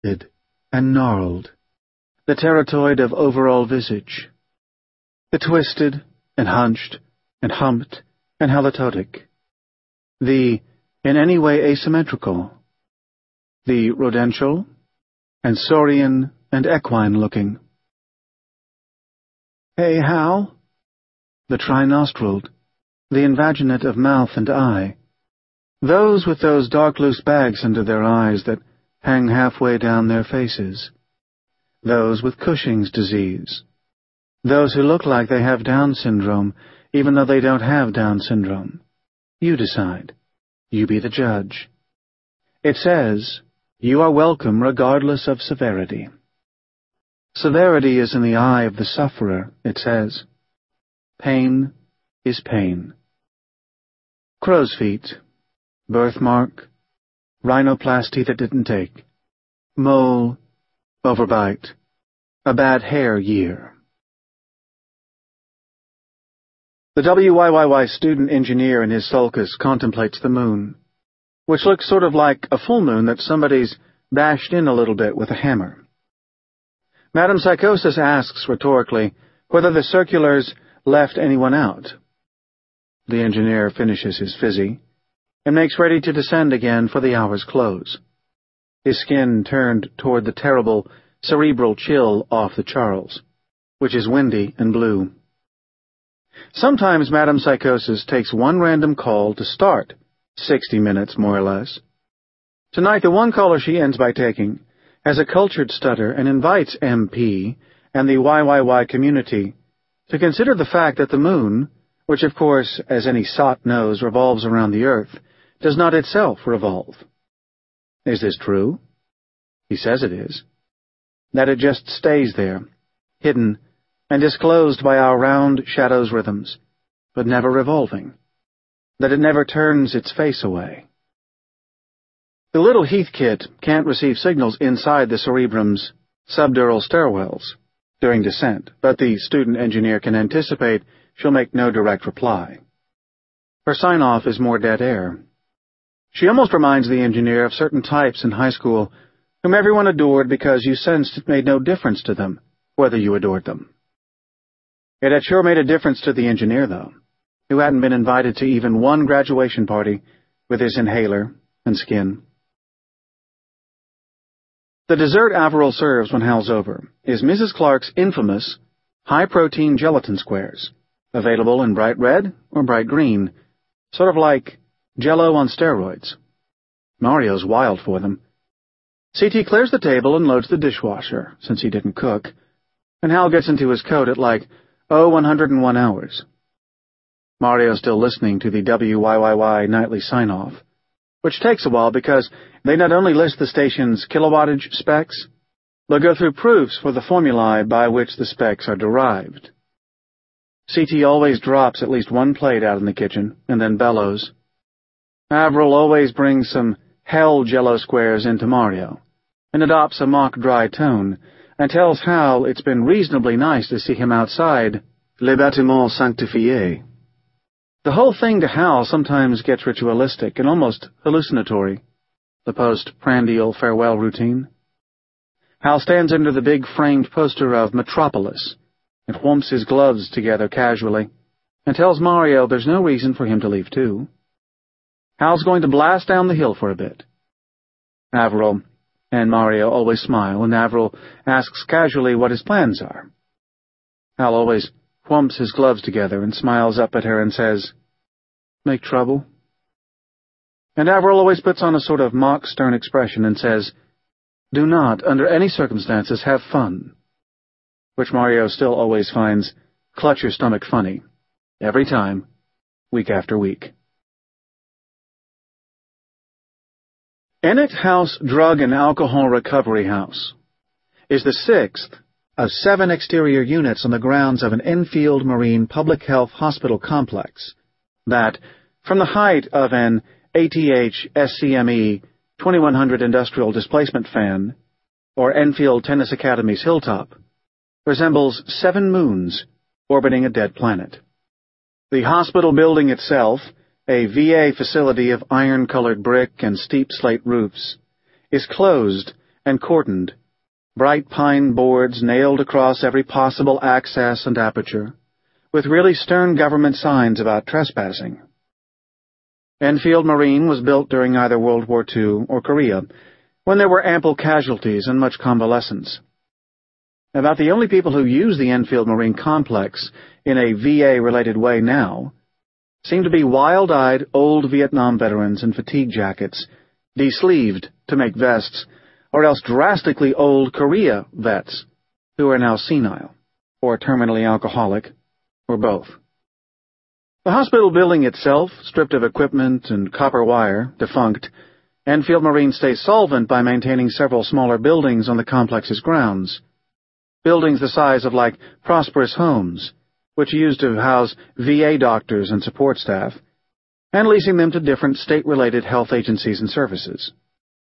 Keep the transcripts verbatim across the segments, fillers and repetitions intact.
and gnarled, the teratoid of overall visage, the twisted and hunched and humped and halitotic, the in any way asymmetrical, the rodential and saurian and equine-looking. Hey, Hal? The tri-nostriled, the invaginate of mouth and eye, those with those dark loose bags under their eyes that hang halfway down their faces, those with Cushing's disease, those who look like they have Down syndrome even though they don't have Down syndrome. You decide. You be the judge. It says, you are welcome regardless of severity. Severity is in the eye of the sufferer, it says. Pain is pain. Crow's feet, birthmark, rhinoplasty that didn't take, mole, overbite, a bad hair year. The W Y Y Y student engineer in his sulcus contemplates the moon, which looks sort of like a full moon that somebody's bashed in a little bit with a hammer. Madam Psychosis asks rhetorically whether the circulars left anyone out. The engineer finishes his fizzy and makes ready to descend again for the hour's close, his skin turned toward the terrible cerebral chill off the Charles, which is windy and blue. Sometimes Madam Psychosis takes one random call to start, sixty minutes more or less. Tonight the one caller she ends by taking has a cultured stutter and invites M P and the Y Y Y community to consider the fact that the moon, which of course, as any sot knows, revolves around the earth, does not itself revolve. Is this true? He says it is. That it just stays there, hidden and disclosed by our round shadow's rhythms, but never revolving. That it never turns its face away. The little Heathkit can't receive signals inside the cerebrum's subdural stairwells during descent, but the student engineer can anticipate she'll make no direct reply. Her sign-off is more dead air. She almost reminds the engineer of certain types in high school whom everyone adored because you sensed it made no difference to them whether you adored them. It had sure made a difference to the engineer, though, who hadn't been invited to even one graduation party with his inhaler and skin. The dessert Averill serves when Hal's over is Missus Clark's infamous high-protein gelatin squares, available in bright red or bright green, sort of like Jell-O on steroids. Mario's wild for them. C T clears the table and loads the dishwasher, since he didn't cook, and Hal gets into his coat at like, oh, one hundred and one hours. Mario's still listening to the W Y Y Y nightly sign-off, which takes a while because they not only list the station's kilowattage specs, but go through proofs for the formulae by which the specs are derived. C T always drops at least one plate out in the kitchen, and then bellows. Averill always brings some hell Jell-O squares into Mario, and adopts a mock dry tone, and tells Hal it's been reasonably nice to see him outside Le Bâtiment Sanctifié. The whole thing to Hal sometimes gets ritualistic and almost hallucinatory, the post-prandial farewell routine. Hal stands under the big framed poster of Metropolis and whomps his gloves together casually and tells Mario there's no reason for him to leave too. Hal's going to blast down the hill for a bit. Averill and Mario always smile, and Averill asks casually what his plans are. Hal always whumps his gloves together and smiles up at her and says, "Make trouble?" And Averill always puts on a sort of mock stern expression and says, "Do not, under any circumstances, have fun," which Mario still always finds clutch your stomach funny, every time, week after week. Ennett House Drug and Alcohol Recovery House is the sixth of seven exterior units on the grounds of an Enfield Marine Public Health Hospital complex that, from the height of an A T H S C M E twenty-one hundred industrial displacement fan, or Enfield Tennis Academy's hilltop, resembles seven moons orbiting a dead planet. The hospital building itself, a V A facility of iron-colored brick and steep slate roofs, is closed and cordoned, bright pine boards nailed across every possible access and aperture, with really stern government signs about trespassing. Enfield Marine was built during either World War Two or Korea, when there were ample casualties and much convalescence. About the only people who use the Enfield Marine Complex in a V A-related way now seem to be wild-eyed old Vietnam veterans in fatigue jackets, de-sleeved to make vests, or else drastically old Korea vets who are now senile, or terminally alcoholic, or both. The hospital building itself, stripped of equipment and copper wire, defunct, Enfield Marine stays solvent by maintaining several smaller buildings on the complex's grounds. Buildings the size of like prosperous homes, which are used to house V A doctors and support staff, and leasing them to different state-related health agencies and services.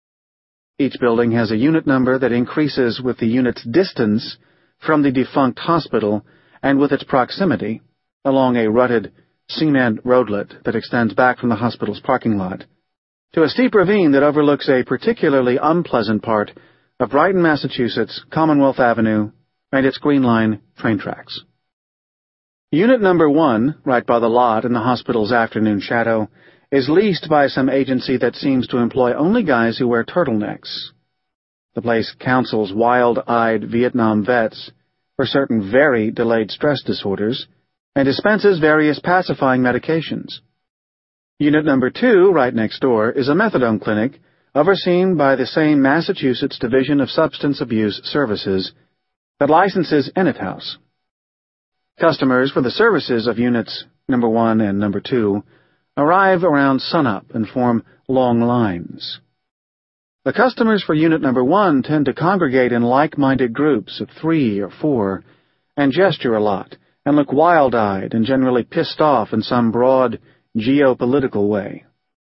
Each building has a unit number that increases with the unit's distance from the defunct hospital and with its proximity along a rutted cement roadlet that extends back from the hospital's parking lot to a steep ravine that overlooks a particularly unpleasant part of Brighton, Massachusetts, Commonwealth Avenue, and its Green Line train tracks. Unit number one, right by the lot in the hospital's afternoon shadow, is leased by some agency that seems to employ only guys who wear turtlenecks. The place counsels wild-eyed Vietnam vets for certain very delayed stress disorders and dispenses various pacifying medications. Unit number two, right next door, is a methadone clinic overseen by the same Massachusetts Division of Substance Abuse Services that licenses Ennet House. Customers for the services of Units number one and number two arrive around sunup and form long lines. The customers for Unit number one tend to congregate in like-minded groups of three or four and gesture a lot and look wild-eyed and generally pissed off in some broad geopolitical way.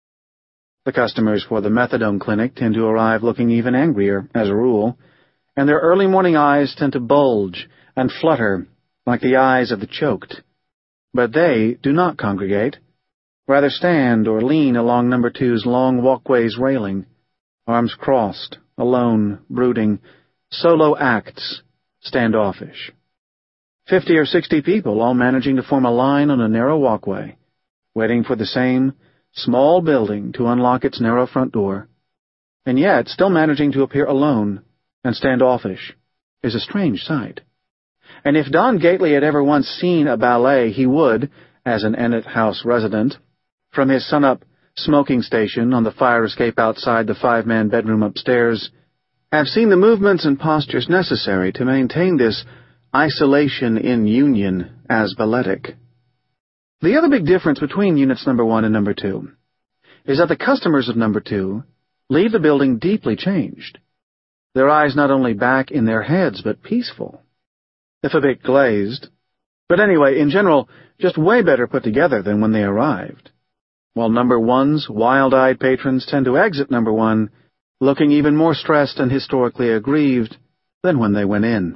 The customers for the methadone clinic tend to arrive looking even angrier, as a rule, and their early morning eyes tend to bulge and flutter like the eyes of the choked. But they do not congregate, rather stand or lean along number two's long walkway's railing, arms crossed, alone, brooding, solo acts, standoffish. Fifty or sixty people all managing to form a line on a narrow walkway, waiting for the same small building to unlock its narrow front door, and yet still managing to appear alone and standoffish, is a strange sight. And if Don Gately had ever once seen a ballet, he would, as an Ennet House resident, from his sunup smoking station on the fire escape outside the five-man bedroom upstairs, have seen the movements and postures necessary to maintain this isolation in union as balletic. The other big difference between Units number one and number two is that the customers of number two leave the building deeply changed, their eyes not only back in their heads but peaceful, if a bit glazed, but anyway, in general, just way better put together than when they arrived, while number one's wild-eyed patrons tend to exit number one looking even more stressed and historically aggrieved than when they went in.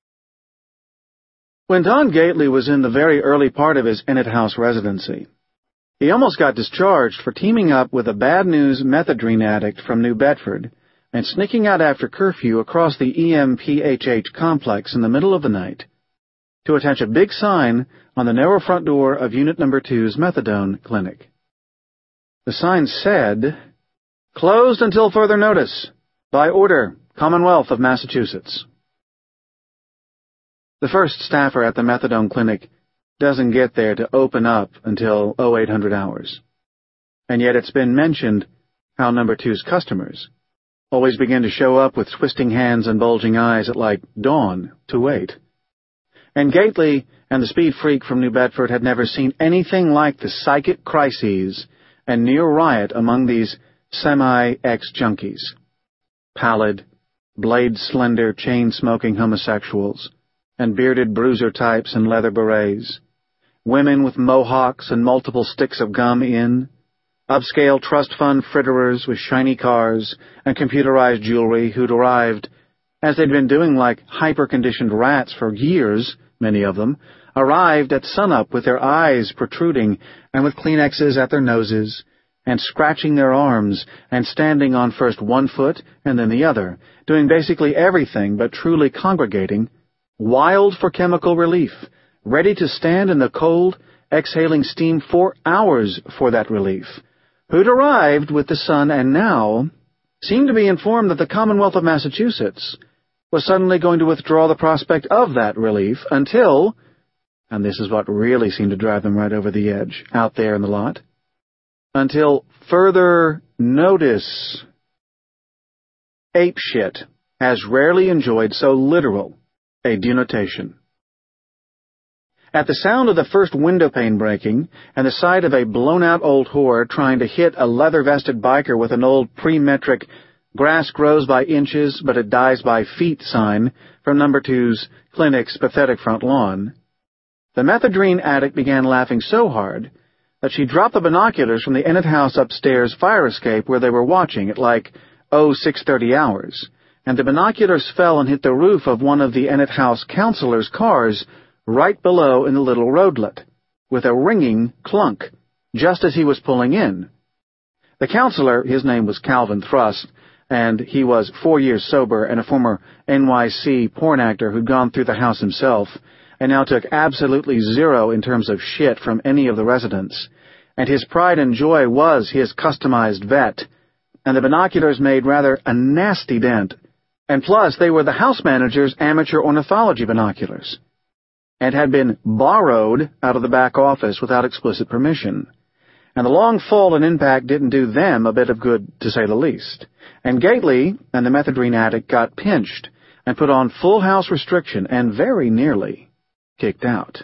When Don Gately was in the very early part of his Ennet House residency, he almost got discharged for teaming up with a bad-news methadone addict from New Bedford and sneaking out after curfew across the E M P H H complex in the middle of the night to attach a big sign on the narrow front door of Unit number two's methadone clinic. The sign said, "Closed until further notice. By order, Commonwealth of Massachusetts." The first staffer at the methadone clinic doesn't get there to open up until oh eight hundred hours. And yet it's been mentioned how number two's customers always begin to show up with twisting hands and bulging eyes at like dawn to wait. And Gately and the speed freak from New Bedford had never seen anything like the psychic crises and near riot among these semi-ex-junkies. Pallid, blade-slender, chain-smoking homosexuals, and bearded bruiser types in leather berets, women with mohawks and multiple sticks of gum in, upscale trust fund fritterers with shiny cars and computerized jewelry who'd arrived, as they'd been doing like hyper-conditioned rats for years, many of them, arrived at sunup with their eyes protruding and with Kleenexes at their noses and scratching their arms, and standing on first one foot and then the other, doing basically everything but truly congregating, wild for chemical relief, ready to stand in the cold, exhaling steam for hours for that relief, who'd arrived with the sun and now seemed to be informed that the Commonwealth of Massachusetts was suddenly going to withdraw the prospect of that relief until, and this is what really seemed to drive them right over the edge, out there in the lot, until further notice. Apeshit has rarely enjoyed so literal a denotation. At the sound of the first window pane breaking, and the sight of a blown-out old whore trying to hit a leather-vested biker with an old pre-metric grass grows by inches but it dies by feet sign from number two's clinic's pathetic front lawn, the methadone addict began laughing so hard that she dropped the binoculars from the Ennett House upstairs fire escape where they were watching at like oh six thirty hours, and the binoculars fell and hit the roof of one of the Ennett House counselor's cars right below in the little roadlet, with a ringing clunk, just as he was pulling in. The counselor, his name was Calvin Thrust, and he was four years sober and a former N Y C porn actor who'd gone through the house himself, and now took absolutely zero in terms of shit from any of the residents, and his pride and joy was his customized vet, and the binoculars made rather a nasty dent, and plus they were the house manager's amateur ornithology binoculars, and had been borrowed out of the back office without explicit permission. And the long fall and impact didn't do them a bit of good, to say the least. And Gately and the methadone addict got pinched and put on full house restriction and very nearly kicked out.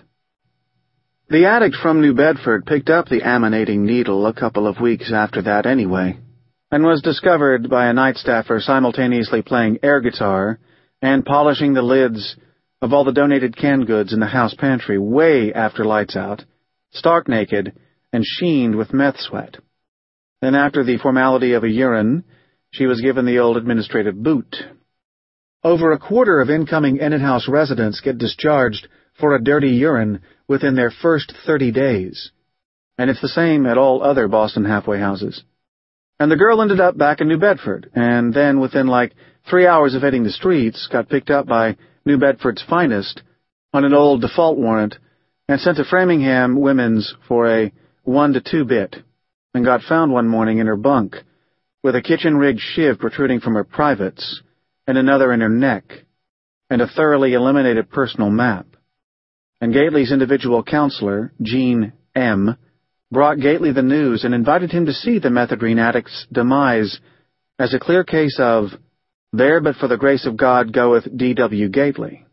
The addict from New Bedford picked up the emanating needle a couple of weeks after that anyway, and was discovered by a night staffer simultaneously playing air guitar and polishing the lids of all the donated canned goods in the house pantry way after lights out, stark naked and sheened with meth sweat. Then after the formality of a urine, she was given the old administrative boot. Over a quarter of incoming Ennett House residents get discharged for a dirty urine within their first thirty days, and it's the same at all other Boston halfway houses. And the girl ended up back in New Bedford, and then within like three hours of hitting the streets, got picked up by New Bedford's finest on an old default warrant and sent to Framingham Women's for a one to two bit, and got found one morning in her bunk with a kitchen-rigged shiv protruding from her privates and another in her neck and a thoroughly eliminated personal map. And Gately's individual counselor, Jean M., brought Gately the news and invited him to see the methadone addict's demise as a clear case of there but for the grace of God goeth D W Gately.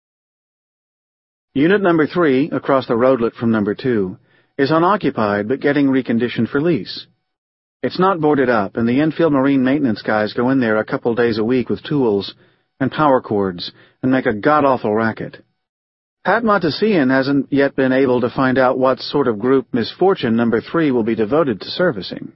Unit number three, across the roadlet from number two, is unoccupied but getting reconditioned for lease. It's not boarded up, and the Enfield Marine maintenance guys go in there a couple days a week with tools and power cords and make a god-awful racket. Pat Montesian hasn't yet been able to find out what sort of group misfortune number three will be devoted to servicing.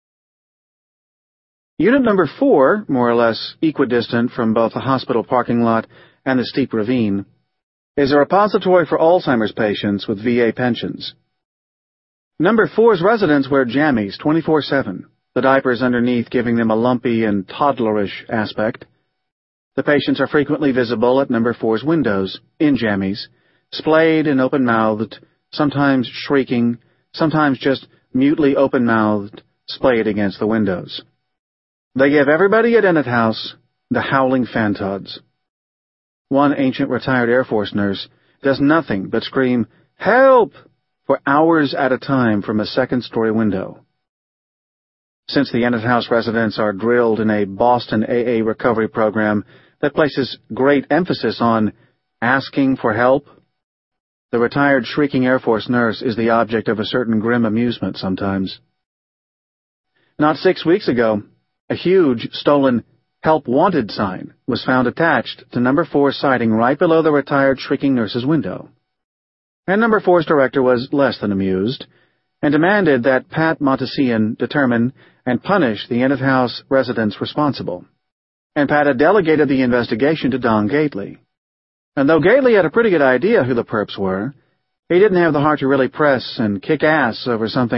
Unit number four, more or less equidistant from both the hospital parking lot and the steep ravine, is a repository for Alzheimer's patients with V A pensions. Number four's residents wear jammies twenty-four seven, the diapers underneath giving them a lumpy and toddlerish aspect. The patients are frequently visible at number four's windows, in jammies, splayed and open-mouthed, sometimes shrieking, sometimes just mutely open-mouthed, splayed against the windows. They give everybody at Ennett House the howling fantods. One ancient retired Air Force nurse does nothing but scream, "Help!" for hours at a time from a second-story window. Since the Ennett House residents are drilled in a Boston A A recovery program that places great emphasis on asking for help, the retired shrieking Air Force nurse is the object of a certain grim amusement sometimes. Not six weeks ago, a huge, stolen, "Help Wanted" sign was found attached to number four's siding right below the retired shrieking nurse's window. And number four's director was less than amused, and demanded that Pat Montesian determine and punish the Ennett House residents responsible. And Pat had delegated the investigation to Don Gately. And though Gately had a pretty good idea who the perps were, he didn't have the heart to really press and kick ass over something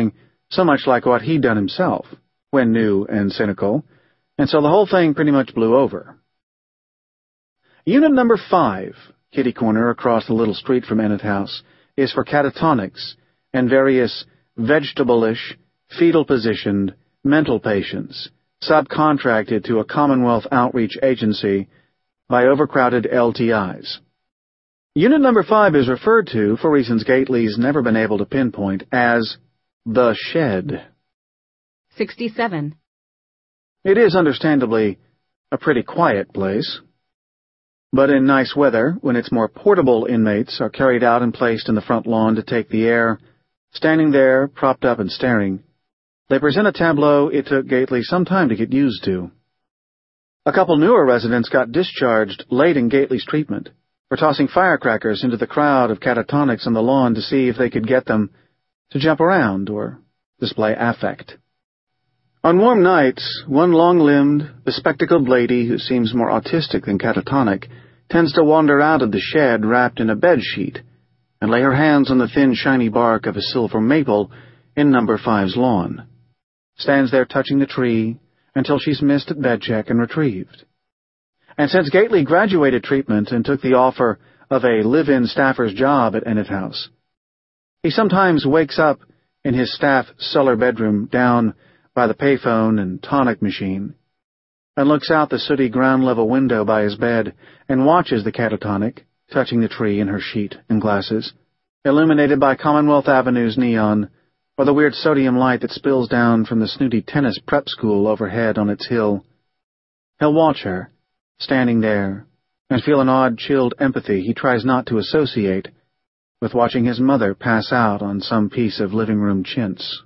so much like what he'd done himself, when new and cynical, and so the whole thing pretty much blew over. Unit number five, kitty corner across the little street from Ennet House, is for catatonics and various vegetable-ish, fetal-positioned, mental patients, subcontracted to a Commonwealth outreach agency by overcrowded L T Is. Unit number five is referred to, for reasons Gately's never been able to pinpoint, as the shed. sixty-seven. It is understandably a pretty quiet place. But in nice weather, when its more portable inmates are carried out and placed in the front lawn to take the air, standing there, propped up and staring, they present a tableau it took Gately some time to get used to. A couple newer residents got discharged late in Gately's treatment for tossing firecrackers into the crowd of catatonics on the lawn to see if they could get them to jump around or display affect. On warm nights, one long-limbed, bespectacled lady who seems more autistic than catatonic tends to wander out of the shed wrapped in a bedsheet and lay her hands on the thin, shiny bark of a silver maple in number five's lawn. Stands there touching the tree until she's missed at bed check and retrieved. And since Gately graduated treatment and took the offer of a live-in staffer's job at Ennet House, he sometimes wakes up in his staff cellar bedroom down by the payphone and tonic machine, and looks out the sooty ground-level window by his bed and watches the catatonic, touching the tree in her sheet and glasses, illuminated by Commonwealth Avenue's neon, or the weird sodium light that spills down from the snooty tennis prep school overhead on its hill. He'll watch her, standing there, and feel an odd, chilled empathy he tries not to associate with watching his mother pass out on some piece of living room chintz.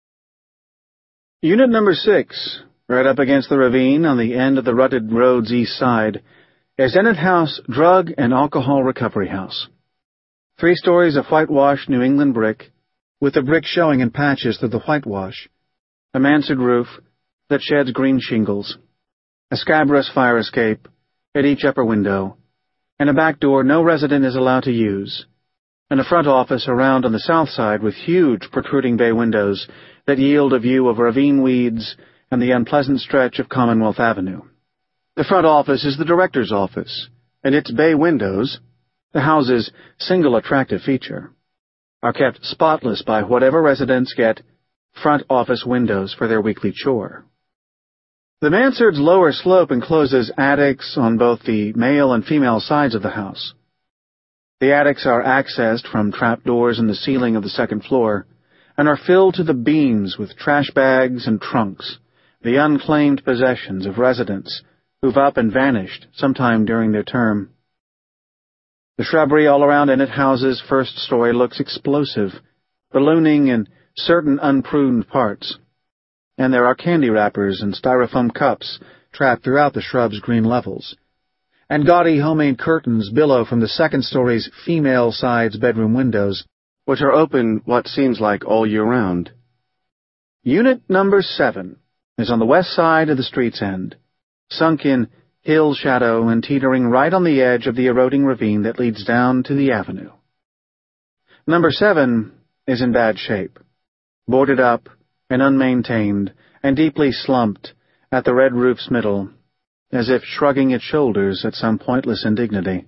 Unit number six, right up against the ravine on the end of the rutted road's east side, is Ennet House Drug and Alcohol Recovery House. Three stories of whitewashed New England brick, with the brick showing in patches through the whitewash, a mansard roof that sheds green shingles, a scabrous fire escape at each upper window, and a back door no resident is allowed to use, and a front office around on the south side with huge protruding bay windows that yield a view of ravine weeds and the unpleasant stretch of Commonwealth Avenue. The front office is the director's office, and its bay windows, the house's single attractive feature, are kept spotless by whatever residents get front office windows for their weekly chore. The mansard's lower slope encloses attics on both the male and female sides of the house. The attics are accessed from trapdoors in the ceiling of the second floor, and are filled to the beams with trash bags and trunks, the unclaimed possessions of residents who've up and vanished sometime during their term. The shrubbery all around Ennet House's first story looks explosive, ballooning in certain unpruned parts, and there are candy wrappers and styrofoam cups trapped throughout the shrub's green levels, and gaudy homemade curtains billow from the second story's female side's bedroom windows, which are open what seems like all year round. Unit number seven is on the west side of the street's end, sunk in hill shadow and teetering right on the edge of the eroding ravine that leads down to the avenue. Number seven is in bad shape, boarded up and unmaintained and deeply slumped at the red roof's middle, as if shrugging its shoulders at some pointless indignity.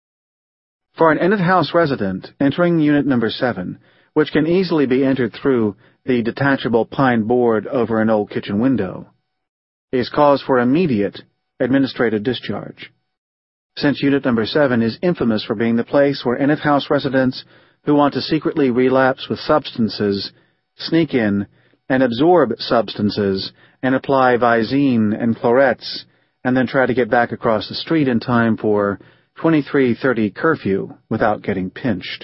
For an Ennet House resident entering Unit number seven, which can easily be entered through the detachable pine board over an old kitchen window, is cause for immediate administrative discharge, since Unit number seven is infamous for being the place where Ennet House residents who want to secretly relapse with substances sneak in and absorb substances and apply Visine and Clorets and then try to get back across the street in time for twenty-three thirty curfew without getting pinched.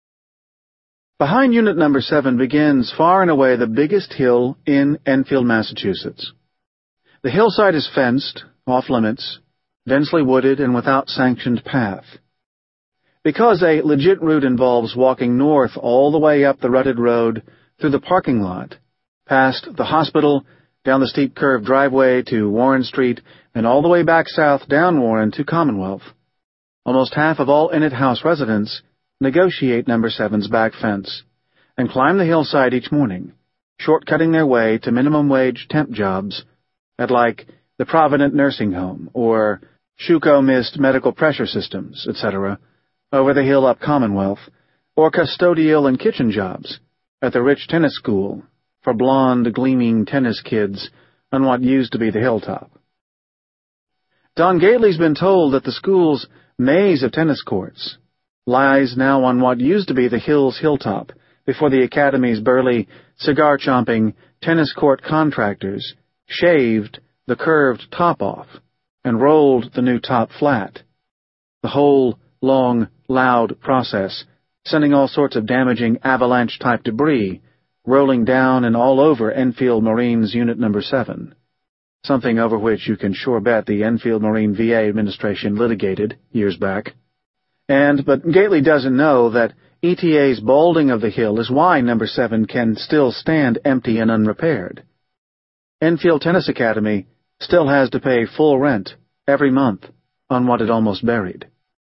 Behind Unit number seven begins far and away the biggest hill in Enfield, Massachusetts. The hillside is fenced, off-limits, densely wooded, and without sanctioned path. Because a legit route involves walking north all the way up the rutted road through the parking lot, past the hospital, down the steep curved driveway to Warren Street, and all the way back south down Warren to Commonwealth, almost half of all Ennet House residents negotiate number seven's back fence and climb the hillside each morning, shortcutting their way to minimum-wage temp jobs at, like, the Provident Nursing Home or Schuco Mist Medical Pressure Systems, et cetera, over the hill up Commonwealth, or custodial and kitchen jobs at the rich tennis school for blonde, gleaming tennis kids on what used to be the hilltop. Don Gately's been told that the school's maze of tennis courts lies now on what used to be the hill's hilltop before the academy's burly, cigar-chomping tennis court contractors shaved the curved top off and rolled the new top flat. The whole long, loud process sending all sorts of damaging avalanche-type debris rolling down and all over Enfield Marine's Unit Number seven, something over which you can sure bet the Enfield Marine V A administration litigated years back. And, but Gately doesn't know that E T A's balding of the hill is why Number seven can still stand empty and unrepaired. Enfield Tennis Academy still has to pay full rent every month on what it almost buried.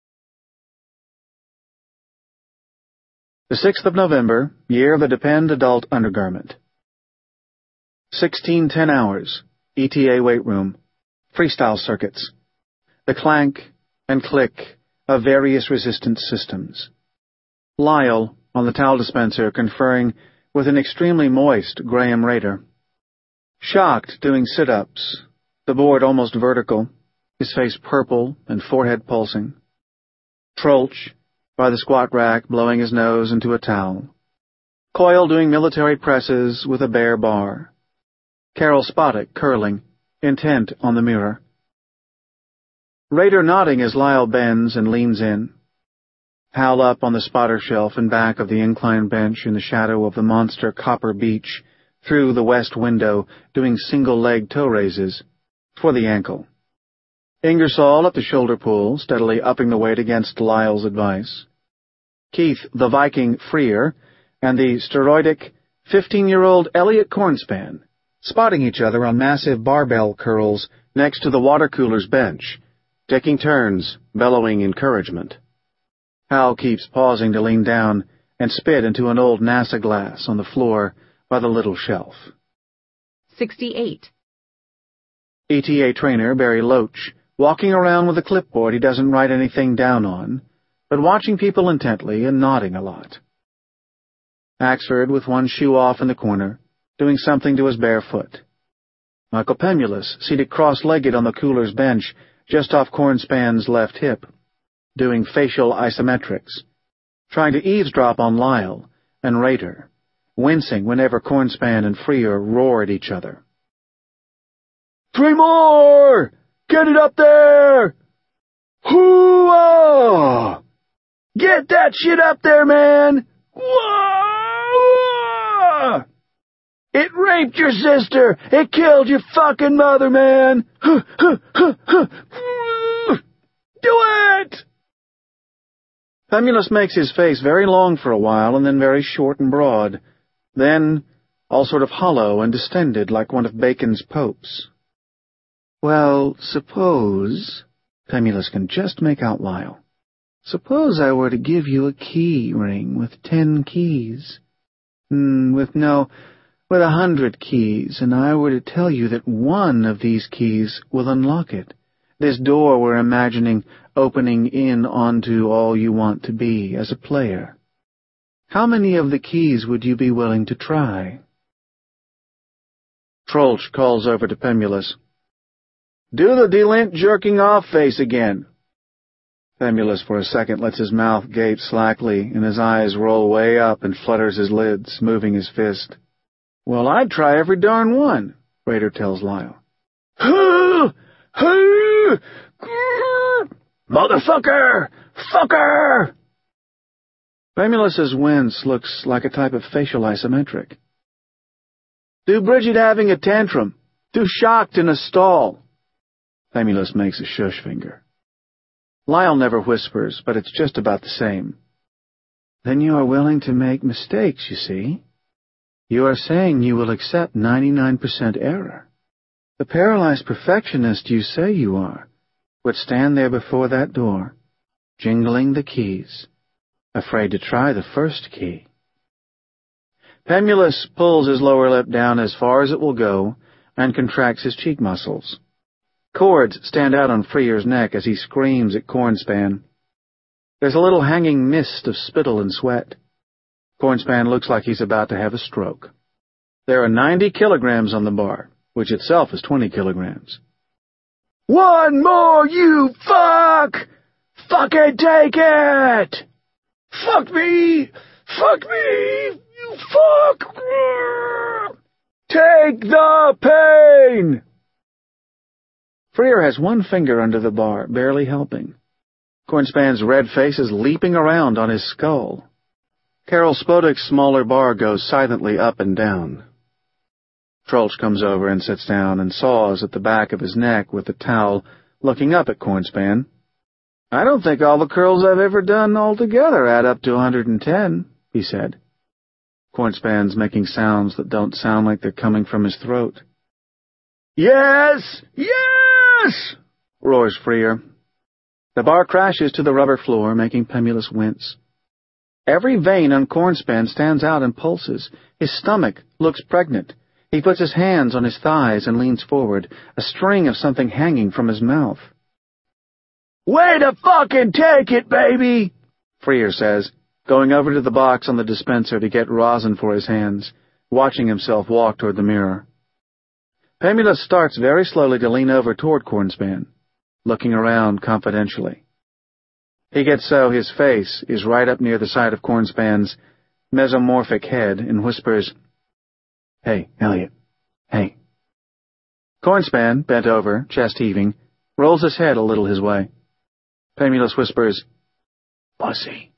The sixth of November, year of the Depend Adult Undergarment. Sixteen ten hours, E T A weight room, freestyle circuits, the clank and click of various resistance systems. Lyle, on the towel dispenser, conferring with an extremely moist Graham Rader. Shocked, doing sit-ups, the board almost vertical, his face purple and forehead pulsing. Troeltsch, by the squat rack, blowing his nose into a towel. Coyle doing military presses with a bare bar. Carol Spodek curling, intent on the mirror. Rader nodding as Lyle bends and leans in. Hal up on the spotter shelf in back of the incline bench in the shadow of the monster copper beech, through the west window, doing single-leg toe raises, for the ankle. Ingersoll at the shoulder pull, steadily upping the weight against Lyle's advice. Keith, the Viking Freer, and the steroidic fifteen-year-old Elliot Cornspan, spotting each other on massive barbell curls next to the water cooler's bench, taking turns, bellowing encouragement. Hal keeps pausing to lean down and spit into an old NASA glass on the floor by the little shelf. Sixty-eight. E T A trainer Barry Loach, walking around with a clipboard he doesn't write anything down on, but watching people intently and nodding a lot. Axford with one shoe off in the corner, doing something to his bare foot. Michael Pemulus, seated cross-legged on the cooler's bench, just off Cornspan's left hip, doing facial isometrics, trying to eavesdrop on Lyle and Rader, wincing whenever Cornspan and Freer roar at each other. Three more! Get it up there! Hoo-ah! Get that shit up there, man! Whoa! It raped your sister! It killed your fucking mother, man! Do it! Pemulus makes his face very long for a while and then very short and broad, then all sort of hollow and distended like one of Bacon's popes. Well, suppose, Pemulus can just make out Lyle, suppose I were to give you a key ring with ten keys. Mm, with no, with a hundred keys, and I were to tell you that one of these keys will unlock it. This door we're imagining opening in onto all you want to be as a player. How many of the keys would you be willing to try? Troeltsch calls over to Pemulus. Do the delint jerking off face again. Pemulus for a second lets his mouth gape slackly and his eyes roll way up and flutters his lids, moving his fist. Well, I'd try every darn one, Rader tells Lyle. Motherfucker! Fucker! Pemulus's wince looks like a type of facial isometric. Do Bridget having a tantrum? Too shocked in a stall. Pemulus makes a shush finger. Lyle never whispers, but it's just about the same. Then you are willing to make mistakes, you see. You are saying you will accept ninety-nine percent error. The paralyzed perfectionist you say you are would stand there before that door, jingling the keys, afraid to try the first key. Pemulus pulls his lower lip down as far as it will go and contracts his cheek muscles. Cords stand out on Freer's neck as he screams at Cornspan. There's a little hanging mist of spittle and sweat. Cornspan looks like he's about to have a stroke. There are ninety kilograms on the bar, which itself is twenty kilograms. "One more, you fuck! Fucking take it! Fuck me! Fuck me! You fuck! Take the pain!" Freer has one finger under the bar, barely helping. Cornspan's red face is leaping around on his skull. Carol Spodek's smaller bar goes silently up and down. Troeltsch comes over and sits down and saws at the back of his neck with a towel, looking up at Cornspan. "I don't think all the curls I've ever done altogether add up to one hundred and ten, he said. Cornspan's making sounds that don't sound like they're coming from his throat. "Yes! Yes!" roars Freer. The bar crashes to the rubber floor, making Pemulus wince. Every vein on Cornspan stands out and pulses. His stomach looks pregnant. He puts his hands on his thighs and leans forward, a string of something hanging from his mouth. "Way to fucking take it, baby!" Freer says, going over to the box on the dispenser to get rosin for his hands, watching himself walk toward the mirror. Pemulus starts very slowly to lean over toward Cornspan, looking around confidentially. He gets so his face is right up near the side of Cornspan's mesomorphic head and whispers, "Hey, Elliot, hey." Cornspan, bent over, chest heaving, rolls his head a little his way. Pemulus whispers, "Pussy."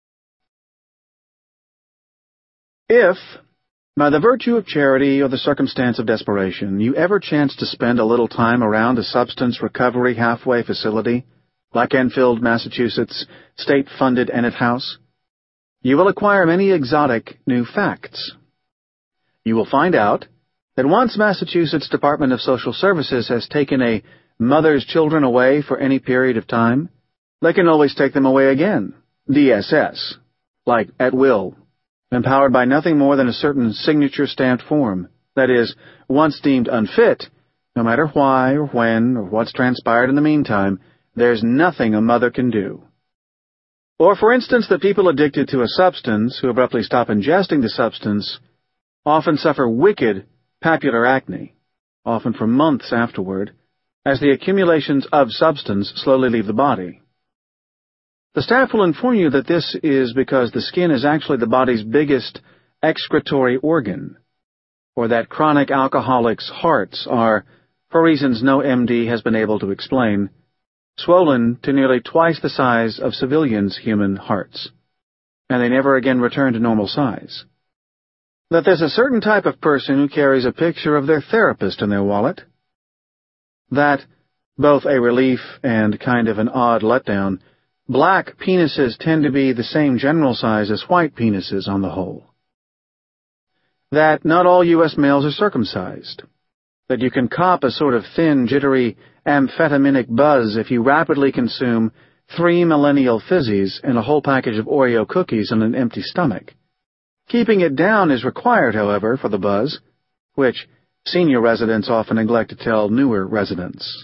If, by the virtue of charity or the circumstance of desperation, you ever chance to spend a little time around a substance recovery halfway facility, like Enfield, Massachusetts, state-funded Ennet House, you will acquire many exotic new facts. You will find out that once Massachusetts Department of Social Services has taken a mother's children away for any period of time, they can always take them away again, D S S, like at will, empowered by nothing more than a certain signature-stamped form, that is, once deemed unfit, no matter why or when or what's transpired in the meantime, there's nothing a mother can do. Or, for instance, that people addicted to a substance who abruptly stop ingesting the substance often suffer wicked papular acne, often for months afterward, as the accumulations of substance slowly leave the body. The staff will inform you that this is because the skin is actually the body's biggest excretory organ, or that chronic alcoholics' hearts are, for reasons no M D has been able to explain, swollen to nearly twice the size of civilians' human hearts, and they never again return to normal size. That there's a certain type of person who carries a picture of their therapist in their wallet. That, both a relief and kind of an odd letdown, black penises tend to be the same general size as white penises on the whole. That not all U S males are circumcised. That you can cop a sort of thin, jittery, amphetaminic buzz if you rapidly consume three millennial fizzies and a whole package of Oreo cookies on an empty stomach. Keeping it down is required, however, for the buzz, which senior residents often neglect to tell newer residents.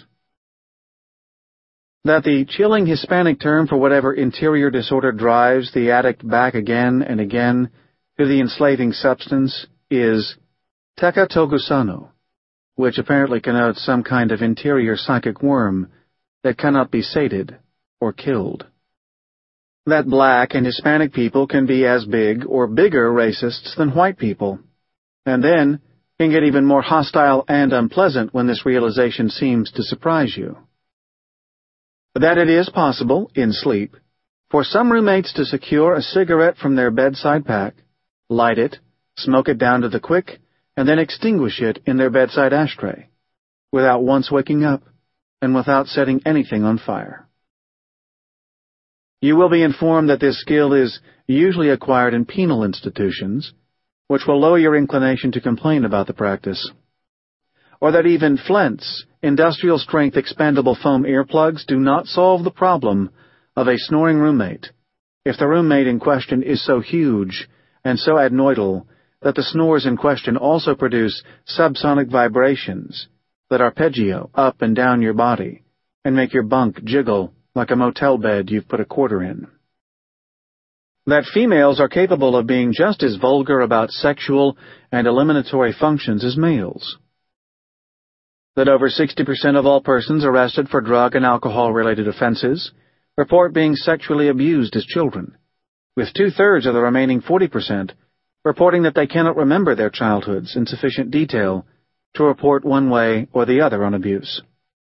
That the chilling Hispanic term for whatever interior disorder drives the addict back again and again to the enslaving substance is Takatogusano, which apparently connotes some kind of interior psychic worm that cannot be sated or killed. That black and Hispanic people can be as big or bigger racists than white people, and then can get even more hostile and unpleasant when this realization seems to surprise you. That it is possible, in sleep, for some roommates to secure a cigarette from their bedside pack, light it, smoke it down to the quick, and then extinguish it in their bedside ashtray, without once waking up, and without setting anything on fire. You will be informed that this skill is usually acquired in penal institutions, which will lower your inclination to complain about the practice. Or that even Flint's industrial-strength expandable foam earplugs do not solve the problem of a snoring roommate, if the roommate in question is so huge and so adenoidal that the snores in question also produce subsonic vibrations that arpeggio up and down your body and make your bunk jiggle like a motel bed you've put a quarter in. That females are capable of being just as vulgar about sexual and eliminatory functions as males. That over sixty percent of all persons arrested for drug and alcohol-related offenses report being sexually abused as children, with two-thirds of the remaining forty percent reporting that they cannot remember their childhoods in sufficient detail to report one way or the other on abuse.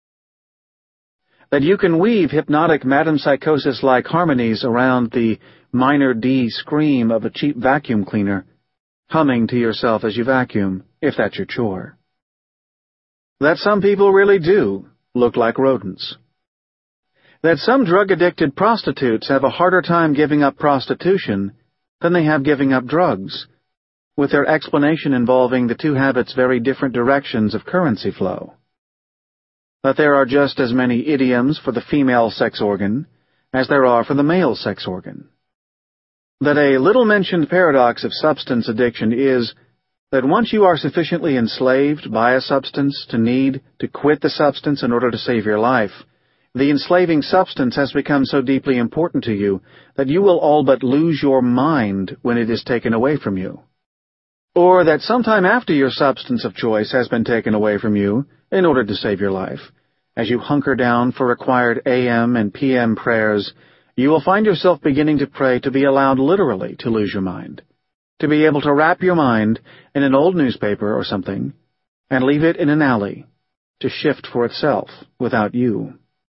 That you can weave hypnotic Madame Psychosis-like harmonies around the minor D scream of a cheap vacuum cleaner, humming to yourself as you vacuum, if that's your chore. That some people really do look like rodents. That some drug-addicted prostitutes have a harder time giving up prostitution than they have giving up drugs, with their explanation involving the two habits' very different directions of currency flow. That there are just as many idioms for the female sex organ as there are for the male sex organ. That a little-mentioned paradox of substance addiction is that once you are sufficiently enslaved by a substance to need to quit the substance in order to save your life, the enslaving substance has become so deeply important to you that you will all but lose your mind when it is taken away from you. Or that sometime after your substance of choice has been taken away from you in order to save your life, as you hunker down for required A M and P M prayers, you will find yourself beginning to pray to be allowed literally to lose your mind, to be able to wrap your mind in an old newspaper or something and leave it in an alley to shift for itself without you.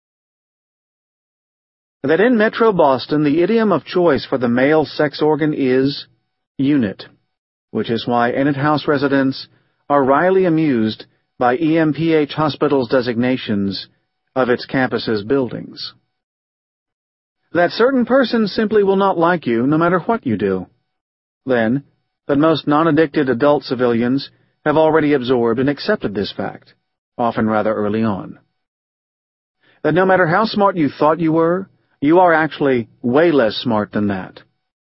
That in Metro Boston, the idiom of choice for the male sex organ is unit, which is why Ennet House residents are wryly amused by E M P H Hospital's designations of its campus's buildings. That certain persons simply will not like you no matter what you do. Then, that most non-addicted adult civilians have already absorbed and accepted this fact, often rather early on. That no matter how smart you thought you were, you are actually way less smart than that.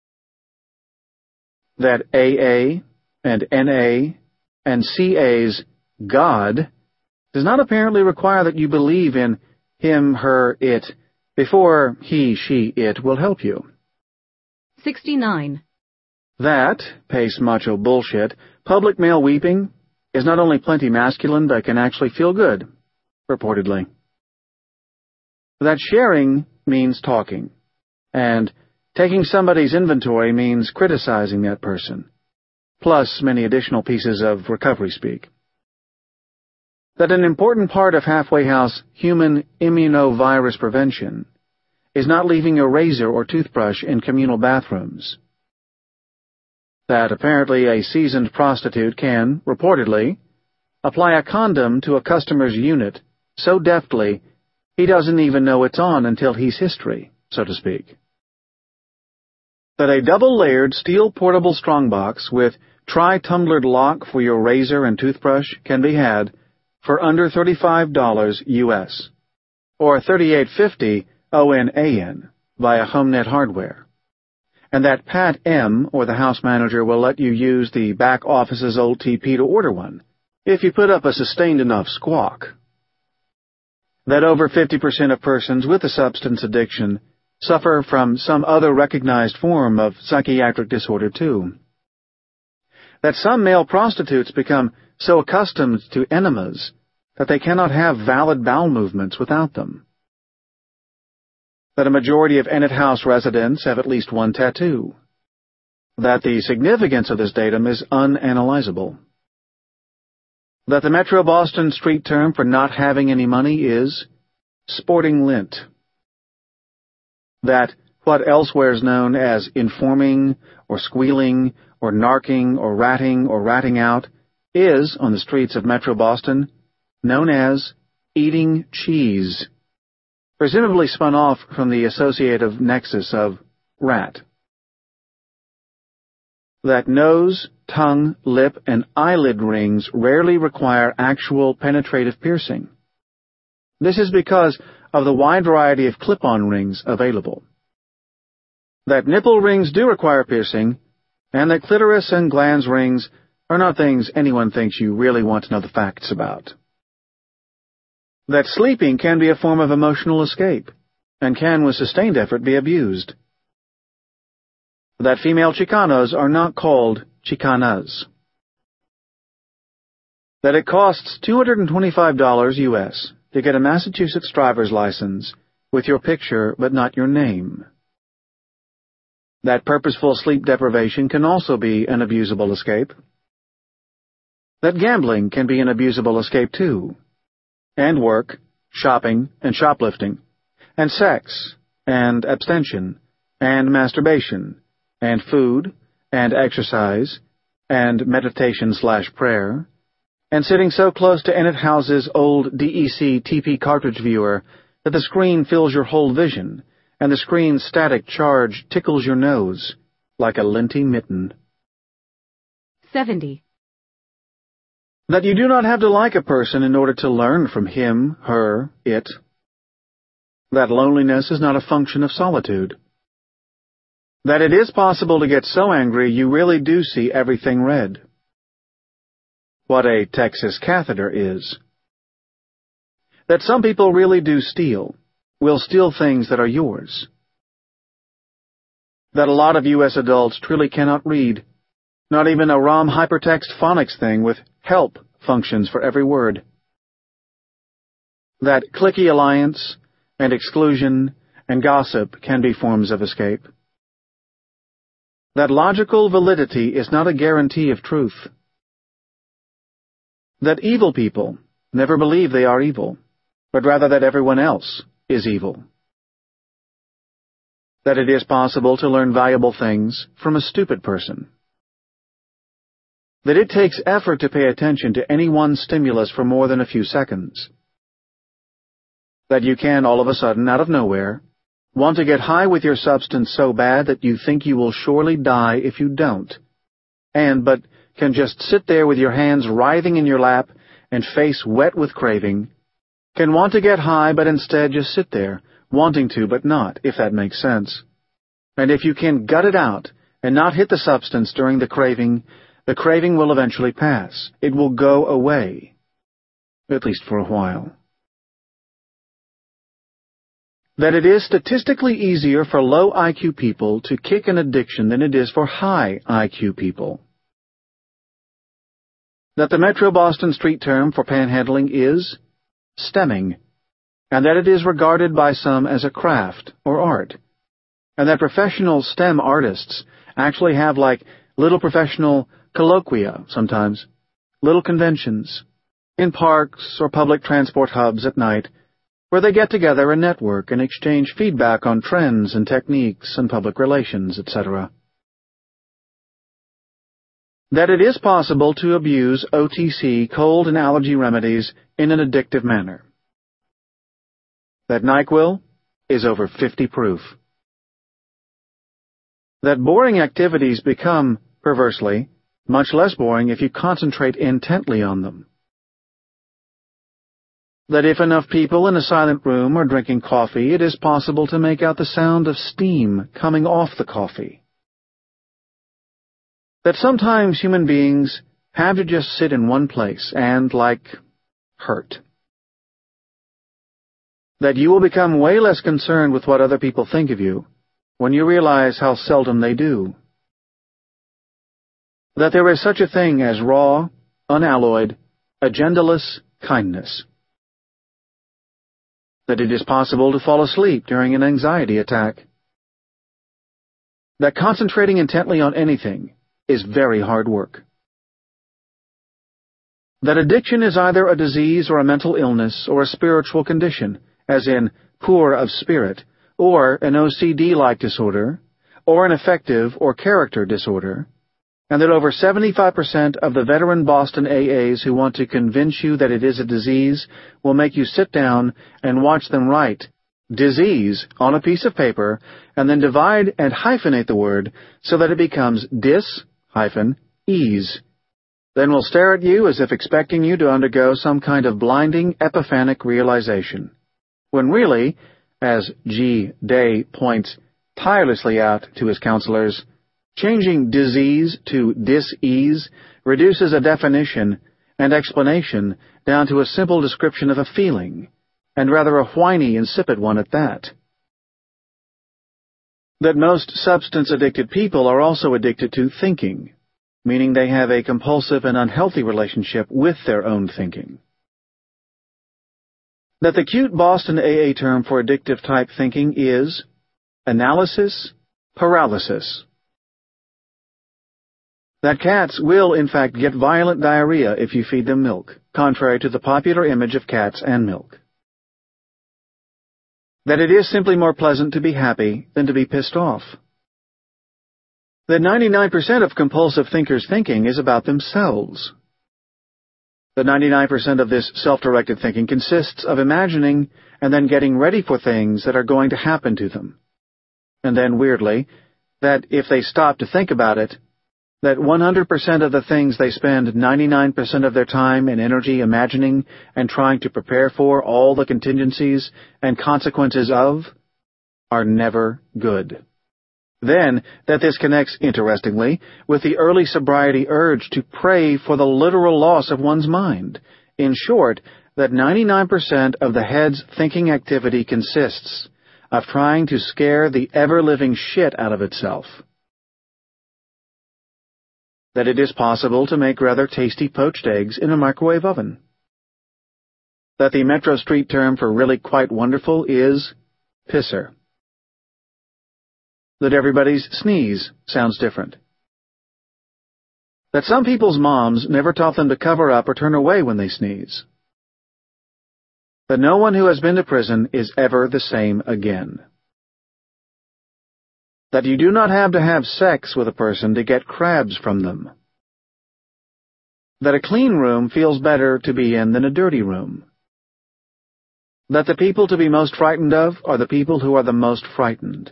That A A and N A and C A's God does not apparently require that you believe in him, her, it, before he, she, it will help you. sixty-nine. That, pace macho bullshit, public male weeping, is not only plenty masculine but can actually feel good, reportedly. That sharing means talking, and taking somebody's inventory means criticizing that person, plus many additional pieces of recovery speak. That an important part of Halfway House human immunovirus prevention is not leaving a razor or toothbrush in communal bathrooms. That apparently a seasoned prostitute can, reportedly, apply a condom to a customer's unit so deftly he doesn't even know it's on until he's history, so to speak. That a double-layered steel portable strongbox with tri-tumblered lock for your razor and toothbrush can be had for under thirty-five dollars U S, or thirty-eight fifty O N A N via HomeNet hardware, and that Pat M. or the house manager will let you use the back office's old T P to order one, if you put up a sustained enough squawk. That over fifty percent of persons with a substance addiction suffer from some other recognized form of psychiatric disorder too. That some male prostitutes become so accustomed to enemas that they cannot have valid bowel movements without them. That a majority of Ennet House residents have at least one tattoo. That the significance of this datum is unanalyzable. That the Metro Boston street term for not having any money is sporting lint. That what elsewhere is known as informing or squealing or narking or ratting or ratting out is, on the streets of Metro Boston, known as eating cheese, presumably spun off from the associative nexus of rat. That nose, tongue, lip, and eyelid rings rarely require actual penetrative piercing. This is because of the wide variety of clip-on rings available. That nipple rings do require piercing, and that clitoris and glans rings are not things anyone thinks you really want to know the facts about. That sleeping can be a form of emotional escape, and can with sustained effort be abused. That female Chicanos are not called Chicanas. That it costs two hundred twenty-five dollars U S to get a Massachusetts driver's license with your picture but not your name. That purposeful sleep deprivation can also be an abusable escape. That gambling can be an abusable escape too. And work, shopping, and shoplifting, and sex, and abstention, and masturbation, and food, and exercise, and meditation slash prayer, and sitting so close to Enid House's old D E C T P cartridge viewer that the screen fills your whole vision, and the screen's static charge tickles your nose like a linty mitten. seventy. That you do not have to like a person in order to learn from him, her, it. That loneliness is not a function of solitude. That it is possible to get so angry you really do see everything red. What a Texas catheter is. That some people really do steal, will steal things that are yours. That a lot of U S adults truly cannot read, not even a ROM hypertext phonics thing with help functions for every word. That cliquey alliance and exclusion and gossip can be forms of escape. That logical validity is not a guarantee of truth. That evil people never believe they are evil, but rather that everyone else is evil. That it is possible to learn valuable things from a stupid person. That it takes effort to pay attention to any one stimulus for more than a few seconds. That you can, all of a sudden, out of nowhere, want to get high with your substance so bad that you think you will surely die if you don't, and but can just sit there with your hands writhing in your lap and face wet with craving, can want to get high but instead just sit there, wanting to but not, if that makes sense. And if you can gut it out and not hit the substance during the craving, the craving will eventually pass. It will go away, at least for a while. That it is statistically easier for low I Q people to kick an addiction than it is for high I Q people. That the Metro Boston street term for panhandling is stemming, and that it is regarded by some as a craft or art, and that professional STEM artists actually have like little professional colloquia sometimes, little conventions, in parks or public transport hubs at night, where they get together and network and exchange feedback on trends and techniques and public relations, et cetera. That it is possible to abuse O T C cold and allergy remedies in an addictive manner. That NyQuil is over fifty proof. That boring activities become, perversely, much less boring if you concentrate intently on them. That if enough people in a silent room are drinking coffee, it is possible to make out the sound of steam coming off the coffee. That sometimes human beings have to just sit in one place and, like, hurt. That you will become way less concerned with what other people think of you when you realize how seldom they do. That there is such a thing as raw, unalloyed, agendaless kindness. That it is possible to fall asleep during an anxiety attack. That concentrating intently on anything is very hard work. That addiction is either a disease or a mental illness or a spiritual condition, as in poor of spirit, or an O C D-like disorder, or an affective or character disorder, and that over seventy-five percent of the veteran Boston A As who want to convince you that it is a disease will make you sit down and watch them write disease on a piece of paper and then divide and hyphenate the word so that it becomes dis hyphen ease. Then will stare at you as if expecting you to undergo some kind of blinding epiphanic realization, when really, as G. Day points tirelessly out to his counselors, Changing disease to dis-ease reduces a definition and explanation down to a simple description of a feeling, and rather a whiny, insipid one at that. That most substance-addicted people are also addicted to thinking, meaning they have a compulsive and unhealthy relationship with their own thinking. That the cute Boston A A term for addictive type thinking is analysis paralysis. That cats will, in fact, get violent diarrhea if you feed them milk, contrary to the popular image of cats and milk. That it is simply more pleasant to be happy than to be pissed off. That ninety-nine percent of compulsive thinkers' thinking is about themselves. That ninety-nine percent of this self-directed thinking consists of imagining and then getting ready for things that are going to happen to them. And then, weirdly, that if they stop to think about it, that one hundred percent of the things they spend ninety-nine percent of their time and energy imagining and trying to prepare for, all the contingencies and consequences of, are never good. Then, that this connects, interestingly, with the early sobriety urge to pray for the literal loss of one's mind. In short, that ninety-nine percent of the head's thinking activity consists of trying to scare the ever-living shit out of itself. That it is possible to make rather tasty poached eggs in a microwave oven. That the Metro Street term for really quite wonderful is pisser. That everybody's sneeze sounds different. That some people's moms never taught them to cover up or turn away when they sneeze. That no one who has been to prison is ever the same again. That you do not have to have sex with a person to get crabs from them. That a clean room feels better to be in than a dirty room. That the people to be most frightened of are the people who are the most frightened.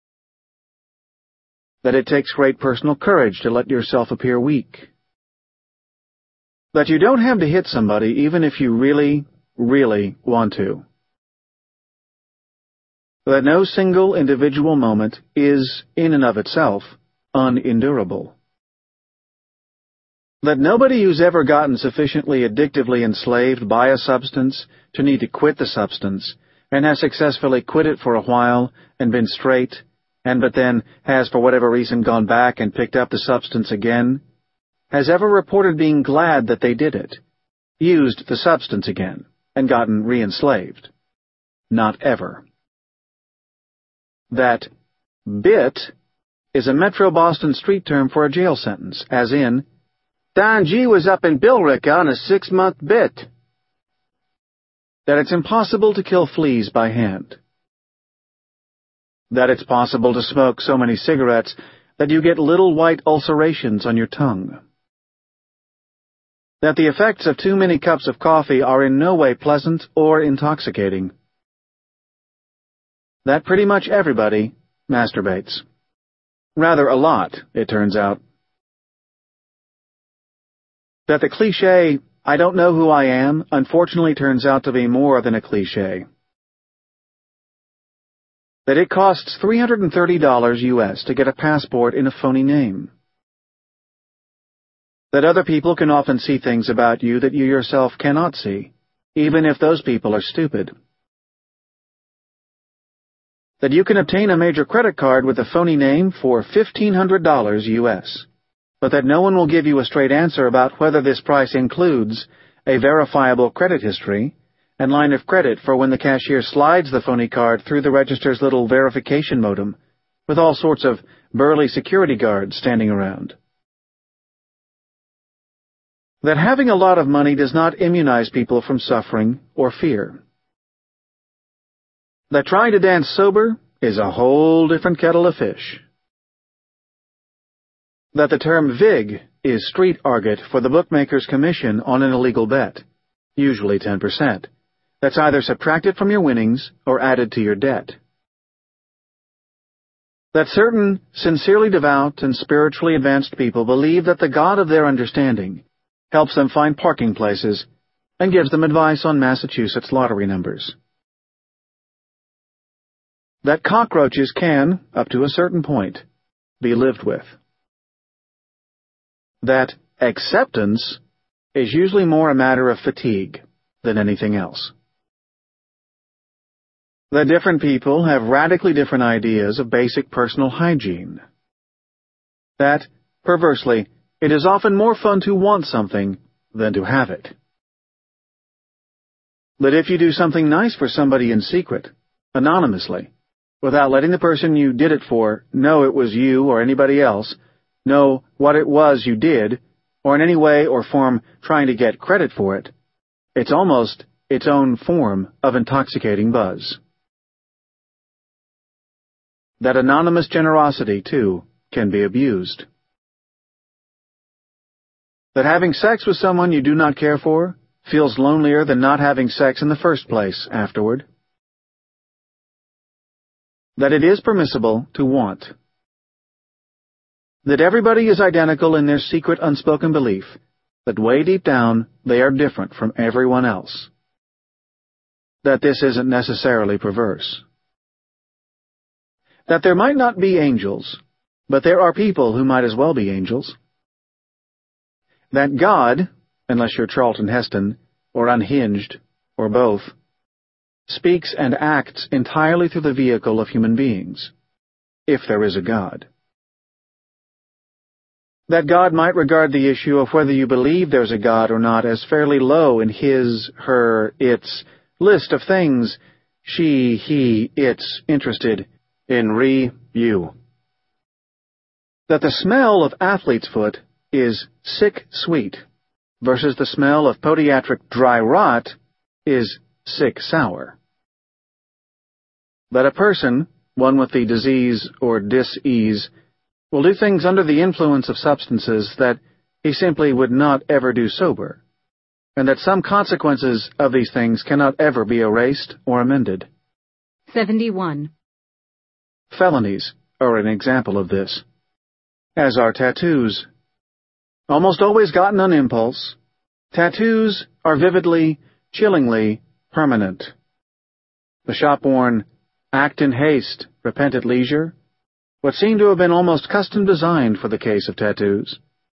That it takes great personal courage to let yourself appear weak. That you don't have to hit somebody even if you really, really want to. That no single individual moment is, in and of itself, unendurable. That nobody who's ever gotten sufficiently addictively enslaved by a substance to need to quit the substance, and has successfully quit it for a while and been straight, and but then has for whatever reason gone back and picked up the substance again, has ever reported being glad that they did it, used the substance again, and gotten re-enslaved. Not ever. That bit is a Metro Boston street term for a jail sentence, as in, Don G. was up in Billerica on a six-month bit. That it's impossible to kill fleas by hand. That it's possible to smoke so many cigarettes that you get little white ulcerations on your tongue. That the effects of too many cups of coffee are in no way pleasant or intoxicating. That pretty much everybody masturbates. Rather a lot, it turns out. That the cliché, I don't know who I am, unfortunately turns out to be more than a cliché. That it costs three hundred thirty dollars U S to get a passport in a phony name. That other people can often see things about you that you yourself cannot see, even if those people are stupid. That you can obtain a major credit card with a phony name for fifteen hundred dollars U S, but that no one will give you a straight answer about whether this price includes a verifiable credit history and line of credit for when the cashier slides the phony card through the register's little verification modem, with all sorts of burly security guards standing around. That having a lot of money does not immunize people from suffering or fear. That trying to dance sober is a whole different kettle of fish. That the term vig is street argot for the bookmaker's commission on an illegal bet, usually ten percent, that's either subtracted from your winnings or added to your debt. That certain sincerely devout and spiritually advanced people believe that the God of their understanding helps them find parking places and gives them advice on Massachusetts lottery numbers. That cockroaches can, up to a certain point, be lived with. that acceptance is usually more a matter of fatigue than anything else. That different people have radically different ideas of basic personal hygiene. That, perversely, it is often more fun to want something than to have it. That if you do something nice for somebody in secret, anonymously, without letting the person you did it for know it was you or anybody else, know what it was you did, or in any way or form trying to get credit for it, it's almost its own form of intoxicating buzz. That anonymous generosity, too, can be abused. That having sex with someone you do not care for feels lonelier than not having sex in the first place afterward. That it is permissible to want. That everybody is identical in their secret unspoken belief that way deep down they are different from everyone else. That this isn't necessarily perverse. That there might not be angels, but there are people who might as well be angels. That God, unless you're Charlton Heston, or unhinged, or both, speaks and acts entirely through the vehicle of human beings, if there is a God. That God might regard the issue of whether you believe there's a God or not as fairly low in his, her, its list of things she, he, it's interested in re-you. That the smell of athlete's foot is sick sweet versus the smell of podiatric dry rot is sick sour. That a person, one with the disease or dis-ease, will do things under the influence of substances that he simply would not ever do sober, and that some consequences of these things cannot ever be erased or amended. seventy-one. Felonies are an example of this, as are tattoos. Almost always gotten on impulse, tattoos are vividly, chillingly permanent. The shop-worn, act in haste, repent at leisure, what seemed to have been almost custom designed for the case of tattoos.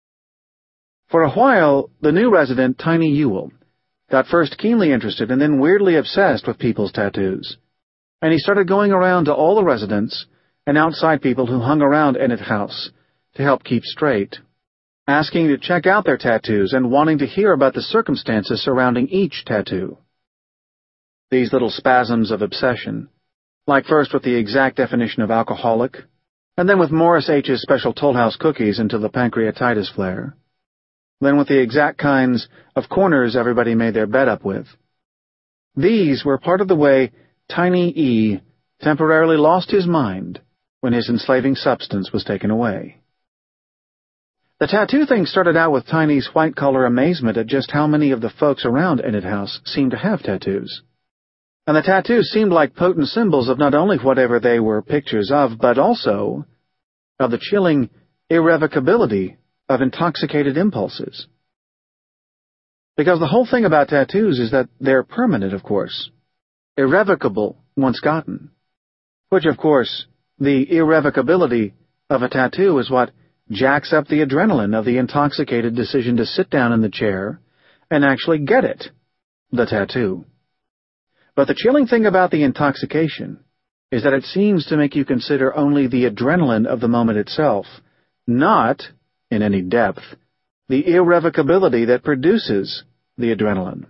For a while, the new resident, Tiny Ewell, got first keenly interested and then weirdly obsessed with people's tattoos, and he started going around to all the residents and outside people who hung around Enid House to help keep straight, asking to check out their tattoos and wanting to hear about the circumstances surrounding each tattoo. These little spasms of obsession, like first with the exact definition of alcoholic, and then with Morris H.'s special Toll House cookies until the pancreatitis flare, then with the exact kinds of corners everybody made their bed up with. These were part of the way Tiny E temporarily lost his mind when his enslaving substance was taken away. The tattoo thing started out with Tiny's white-collar amazement at just how many of the folks around Enid House seemed to have tattoos. And the tattoos seemed like potent symbols of not only whatever they were pictures of, but also of the chilling irrevocability of intoxicated impulses. Because the whole thing about tattoos is that they're permanent, of course, irrevocable once gotten. Which, of course, the irrevocability of a tattoo is what jacks up the adrenaline of the intoxicated decision to sit down in the chair and actually get it, the tattoo. But the chilling thing about the intoxication is that it seems to make you consider only the adrenaline of the moment itself, not, in any depth, the irrevocability that produces the adrenaline.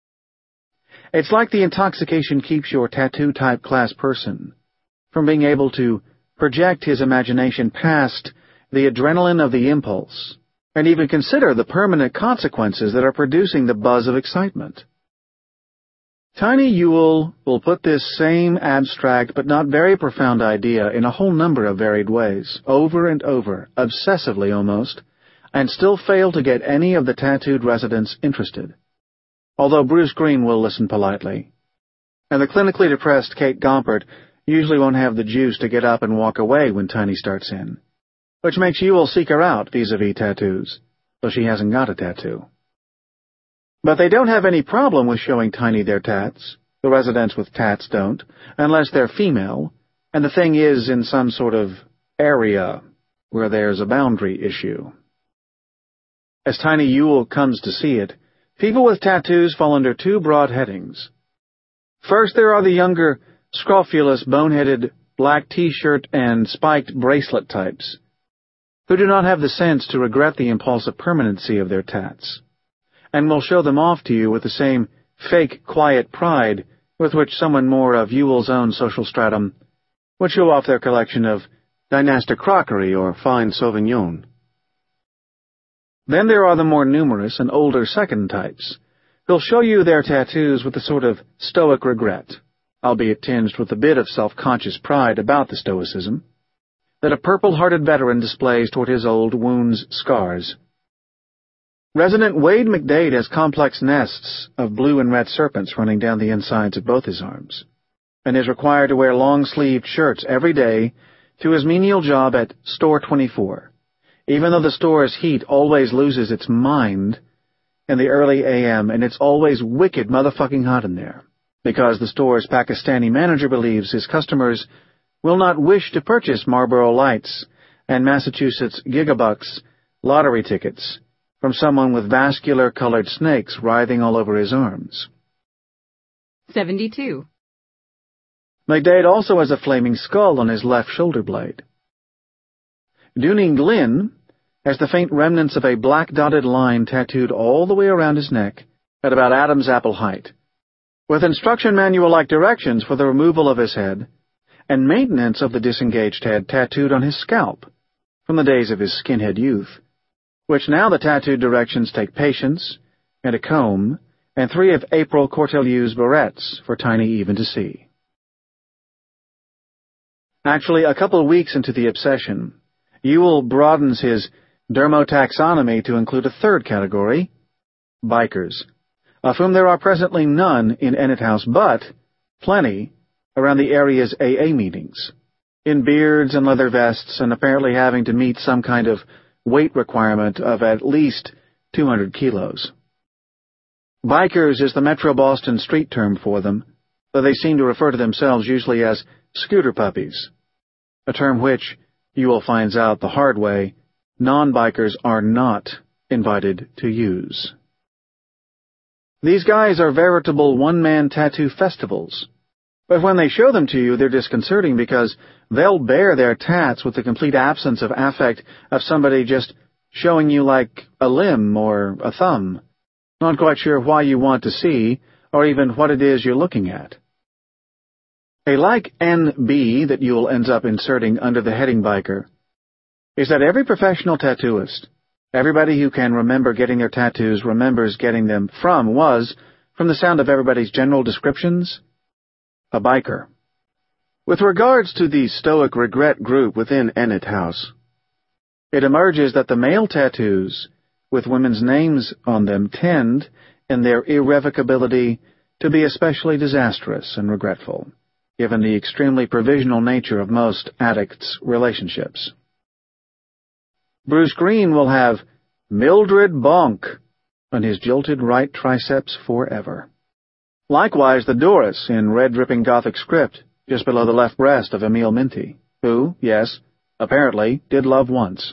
It's like the intoxication keeps your tattoo-type class person from being able to project his imagination past the adrenaline of the impulse and even consider the permanent consequences that are producing the buzz of excitement. Tiny Ewell will put this same abstract but not very profound idea in a whole number of varied ways, over and over, obsessively almost, and still fail to get any of the tattooed residents interested, although Bruce Green will listen politely. And the clinically depressed Kate Gompert usually won't have the juice to get up and walk away when Tiny starts in, which makes Ewell seek her out vis-a-vis tattoos, though she hasn't got a tattoo. But they don't have any problem with showing Tiny their tats. The residents with tats don't, unless they're female, and the thing is in some sort of area where there's a boundary issue. as Tiny Ewell comes to see it, people with tattoos fall under two broad headings. First, there are the younger, scrofulous, boneheaded, black T-shirt and spiked bracelet types, who do not have the sense to regret the impulsive permanency of their tats, and will show them off to you with the same fake, quiet pride with which someone more of Ewell's own social stratum would show off their collection of dynastic crockery or fine Sauvignon. Then there are the more numerous and older second types, who'll show you their tattoos with a sort of stoic regret, albeit tinged with a bit of self-conscious pride about the stoicism, that a purple-hearted veteran displays toward his old wounds' scars. Resident Wade McDade has complex nests of blue and red serpents running down the insides of both his arms, and is required to wear long-sleeved shirts every day to his menial job at Store twenty-four, even though the store's heat always loses its mind in the early A M and it's always wicked motherfucking hot in there, because the store's Pakistani manager believes his customers will not wish to purchase Marlboro Lights and Massachusetts Gigabucks lottery tickets from someone with vascular-colored snakes writhing all over his arms. seventy-two. McDade also has a flaming skull on his left shoulder blade. Dooning Glynn has the faint remnants of a black-dotted line tattooed all the way around his neck at about Adam's apple height, with instruction manual-like directions for the removal of his head and maintenance of the disengaged head tattooed on his scalp from the days of his skinhead youth, which now the tattooed directions take patience and a comb and three of April Cortelyou's barrettes for Tiny even to see. Actually, a couple of weeks into the obsession, Ewell broadens his dermotaxonomy to include a third category, bikers, of whom there are presently none in Ennet House, but plenty around the area's A A meetings, in beards and leather vests and apparently having to meet some kind of weight requirement of at least two hundred kilos. Bikers is the Metro Boston street term for them, though they seem to refer to themselves usually as scooter puppies, a term which, Ewell finds out the hard way, non-bikers are not invited to use. These guys are veritable one-man tattoo festivals, but when they show them to you, they're disconcerting because they'll bear their tats with the complete absence of affect of somebody just showing you like a limb or a thumb, not quite sure why you want to see or even what it is you're looking at. A like N B that Ewell ends up inserting under the heading biker is that every professional tattooist, everybody who can remember getting their tattoos remembers getting them from was, from the sound of everybody's general descriptions, a biker. With regards to the stoic regret group within Ennet House, it emerges that the male tattoos with women's names on them tend, in their irrevocability, to be especially disastrous and regretful, given the extremely provisional nature of most addicts' relationships. Bruce Green will have Mildred Bonk on his jilted right triceps forever. Likewise the Doris in red-dripping Gothic script just below the left breast of Emile Minty, who, yes, apparently did love once.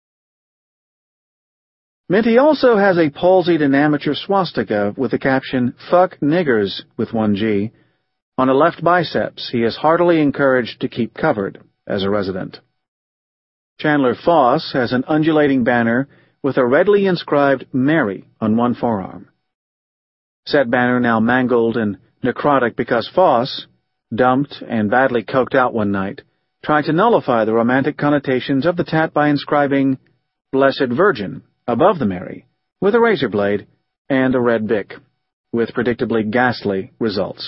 Minty also has a palsied and amateur swastika with the caption, "Fuck niggers," with one G, on a left biceps he is heartily encouraged to keep covered as a resident. Chandler Foss has an undulating banner with a redly inscribed Mary on one forearm. Said banner now mangled and necrotic because Foss, dumped and badly coked out one night, tried to nullify the romantic connotations of the tat by inscribing Blessed Virgin above the Mary with a razor blade and a red bic, with predictably ghastly results.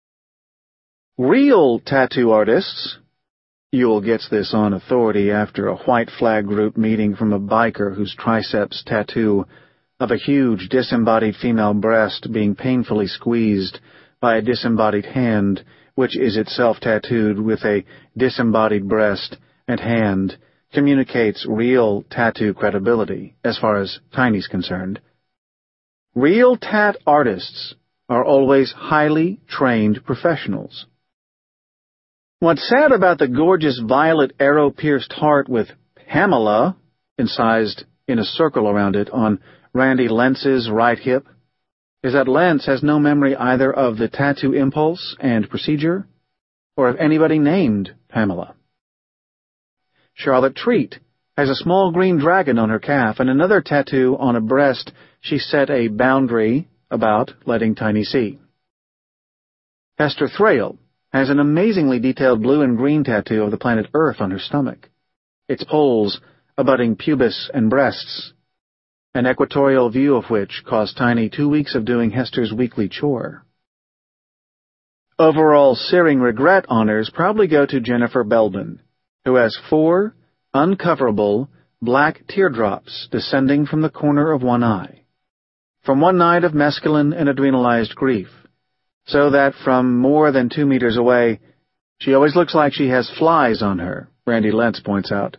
Real tattoo artists, Ewell gets this on authority after a white flag group meeting from a biker whose triceps tattoo of a huge disembodied female breast being painfully squeezed by a disembodied hand, which is itself tattooed with a disembodied breast and hand, communicates real tattoo credibility, as far as Tiny's concerned. Real tat artists are always highly trained professionals. What's sad about the gorgeous violet arrow-pierced heart with Pamela, incised in a circle around it on Randy Lentz's right hip is that Lentz has no memory either of the tattoo impulse and procedure or of anybody named Pamela. Charlotte Treat has a small green dragon on her calf and another tattoo on a breast she set a boundary about letting Tiny see. Hester Thrale has an amazingly detailed blue and green tattoo of the planet Earth on her stomach, its poles abutting pubis and breasts, an equatorial view of which cost Tiny two weeks of doing Hester's weekly chore. Overall searing regret honors probably go to Jennifer Belbin, who has four uncoverable black teardrops descending from the corner of one eye, from one night of mescaline and adrenalized grief, so that from more than two meters away, she always looks like she has flies on her, Randy Lentz points out.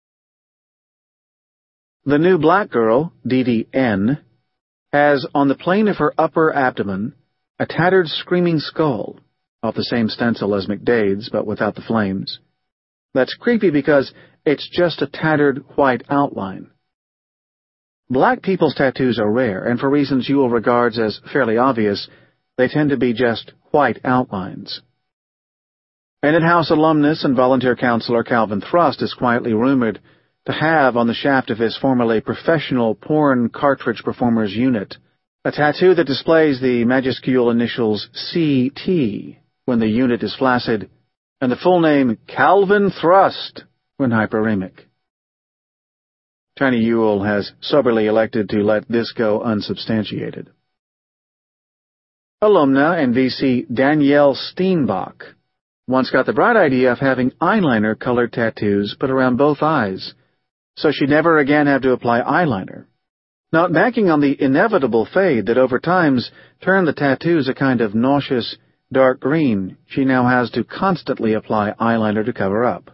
The new black girl, Dee Dee N, has on the plane of her upper abdomen a tattered screaming skull, off the same stencil as McDade's, but without the flames. That's creepy because it's just a tattered white outline. Black people's tattoos are rare, and for reasons Ewell regards as fairly obvious, they tend to be just white outlines. Enid House alumnus and volunteer counselor Calvin Thrust is quietly rumored to have on the shaft of his formerly professional porn cartridge performer's unit a tattoo that displays the majuscule initials C T when the unit is flaccid, and the full name Calvin Thrust when hyperemic. Tiny Ewell has soberly elected to let this go unsubstantiated. Alumna and V C Danielle Steenbach once got the bright idea of having eyeliner-colored tattoos put around both eyes, so she'd never again have to apply eyeliner. Not banking on the inevitable fade that over time's turned the tattoos a kind of nauseous dark green, she now has to constantly apply eyeliner to cover up.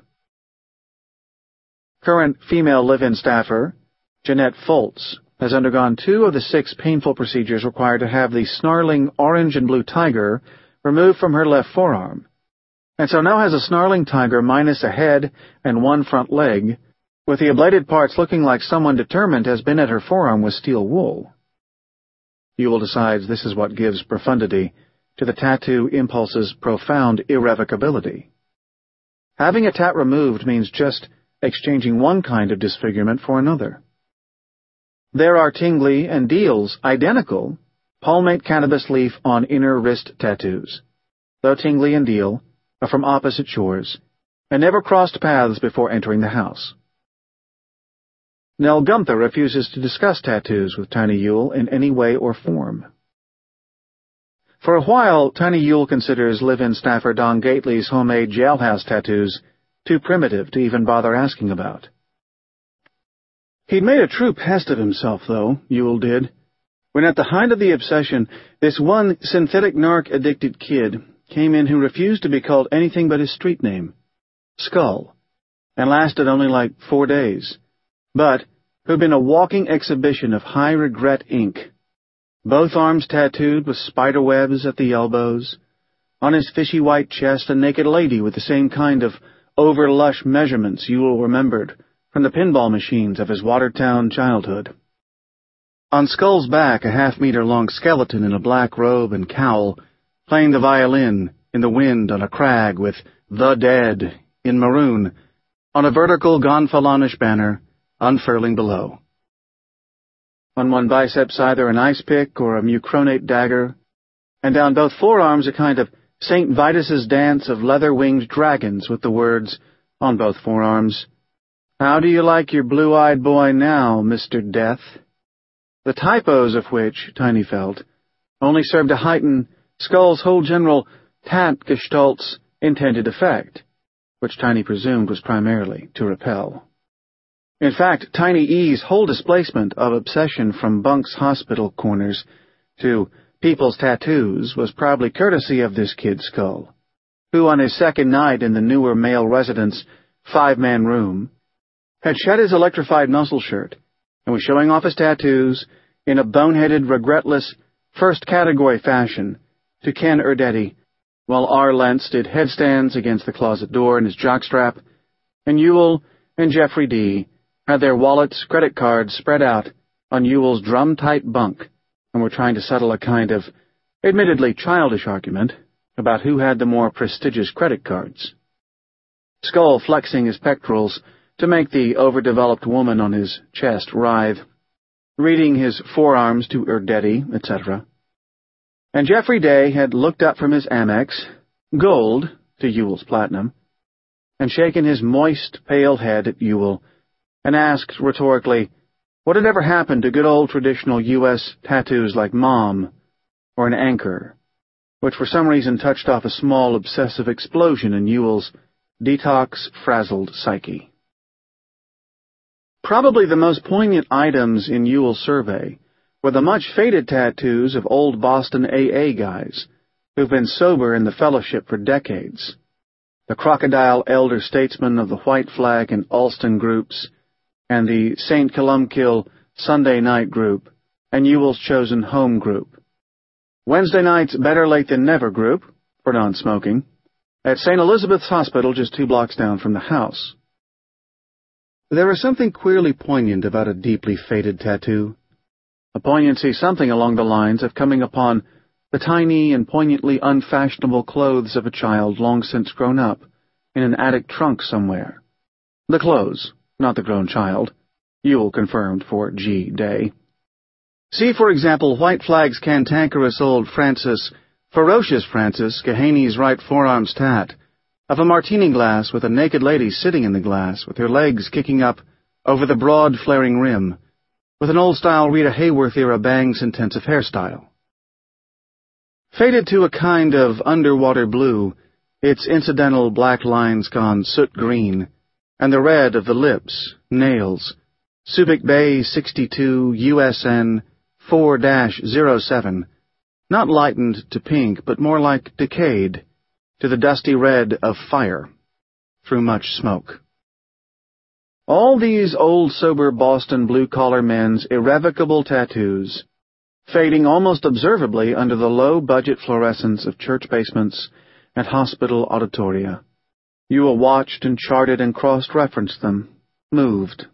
Current female live-in staffer, Jeanette Foltz, has undergone two of the six painful procedures required to have the snarling orange and blue tiger removed from her left forearm, and so now has a snarling tiger minus a head and one front leg, with the ablated parts looking like someone determined has been at her forearm with steel wool. Ewell decides this is what gives profundity to the tattoo impulse's profound irrevocability. Having a tat removed means just exchanging one kind of disfigurement for another. There are Tingley and Deal's identical palmate cannabis leaf on inner wrist tattoos, though Tingley and Deal are from opposite shores and never crossed paths before entering the house. Nell Gunther refuses to discuss tattoos with Tiny Ewell in any way or form. For a while, Tiny Ewell considers live-in staffer Don Gately's homemade jailhouse tattoos too primitive to even bother asking about. He'd made a true pest of himself, though, Ewell did, when at the height of the obsession, this one synthetic narc-addicted kid came in who refused to be called anything but his street name, Skull, and lasted only like four days, but who'd been a walking exhibition of high-regret ink. Both arms tattooed with spider webs at the elbows. On his fishy white chest, a naked lady with the same kind of over-lush measurements Ewell remembered from the pinball machines of his Watertown childhood. On Skull's back, a half-meter-long skeleton in a black robe and cowl, playing the violin in the wind on a crag with The Dead in maroon, on a vertical gonfalonish banner unfurling below. On one biceps either an ice pick or a mucronate dagger, and down both forearms a kind of Saint Vitus's dance of leather-winged dragons with the words, on both forearms, "How do you like your blue-eyed boy now, Mister Death?" The typos of which, Tiny felt, only served to heighten Skull's whole general tat-gestalt's intended effect, which Tiny presumed was primarily to repel. In fact, Tiny E's whole displacement of obsession from Bunk's hospital corners to people's tattoos was probably courtesy of this kid Skull, who on his second night in the newer male resident's five-man room had shed his electrified muscle shirt and was showing off his tattoos in a boneheaded, regretless, first-category fashion to Ken Erdetti, while R. Lentz did headstands against the closet door in his jockstrap, and Ewell and Jeffrey D. had their wallets, credit cards spread out on Ewell's drum-tight bunk and were trying to settle a kind of admittedly childish argument about who had the more prestigious credit cards. Skull flexing his pectorals to make the overdeveloped woman on his chest writhe, reading his forearms to Erdedi, et cetera. And Jeffrey Day had looked up from his Amex, gold to Ewell's platinum, and shaken his moist, pale head at Ewell, and asked rhetorically what had ever happened to good old traditional U S tattoos like Mom or an anchor, which for some reason touched off a small obsessive explosion in Ewell's detox-frazzled psyche. Probably the most poignant items in Ewell's survey were the much-faded tattoos of old Boston A A guys who've been sober in the fellowship for decades, the Crocodile Elder Statesmen of the White Flag and Alston groups, and the Saint Columkill Sunday Night group, and Ewell's chosen home group. Wednesday night's Better Late Than Never group, for non-smoking, at Saint Elizabeth's Hospital just two blocks down from the house. There is something queerly poignant about a deeply faded tattoo, a poignancy something along the lines of coming upon the tiny and poignantly unfashionable clothes of a child long since grown up in an attic trunk somewhere. The clothes, not the grown child, Ewell confirmed for G. Day. See, for example, White Flag's cantankerous old Francis, ferocious Francis, Gahaney's right forearm's tat, of a martini glass with a naked lady sitting in the glass with her legs kicking up over the broad flaring rim, with an old-style Rita Hayworth-era bangs-intensive hairstyle. Faded to a kind of underwater blue, its incidental black lines gone soot green, and the red of the lips, nails, Subic Bay sixty-two U S N four dash zero seven, not lightened to pink, but more like decayed, to the dusty red of fire, through much smoke. All these old sober Boston blue-collar men's irrevocable tattoos, fading almost observably under the low-budget fluorescence of church basements and hospital auditoria. Ewell watched and charted and cross-referenced them, moved.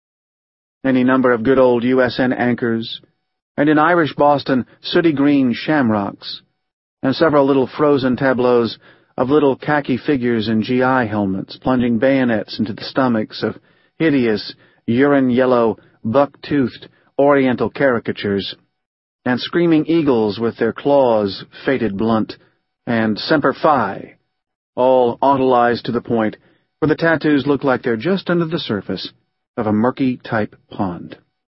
Any number of good old U S N anchors, and in Irish Boston sooty green shamrocks, and several little frozen tableaus of little khaki figures in G I helmets plunging bayonets into the stomachs of hideous, urine-yellow, buck-toothed oriental caricatures, and screaming eagles with their claws fated blunt, and Semper Fi, all autolyzed to the point where the tattoos look like they're just under the surface of a murky-type pond.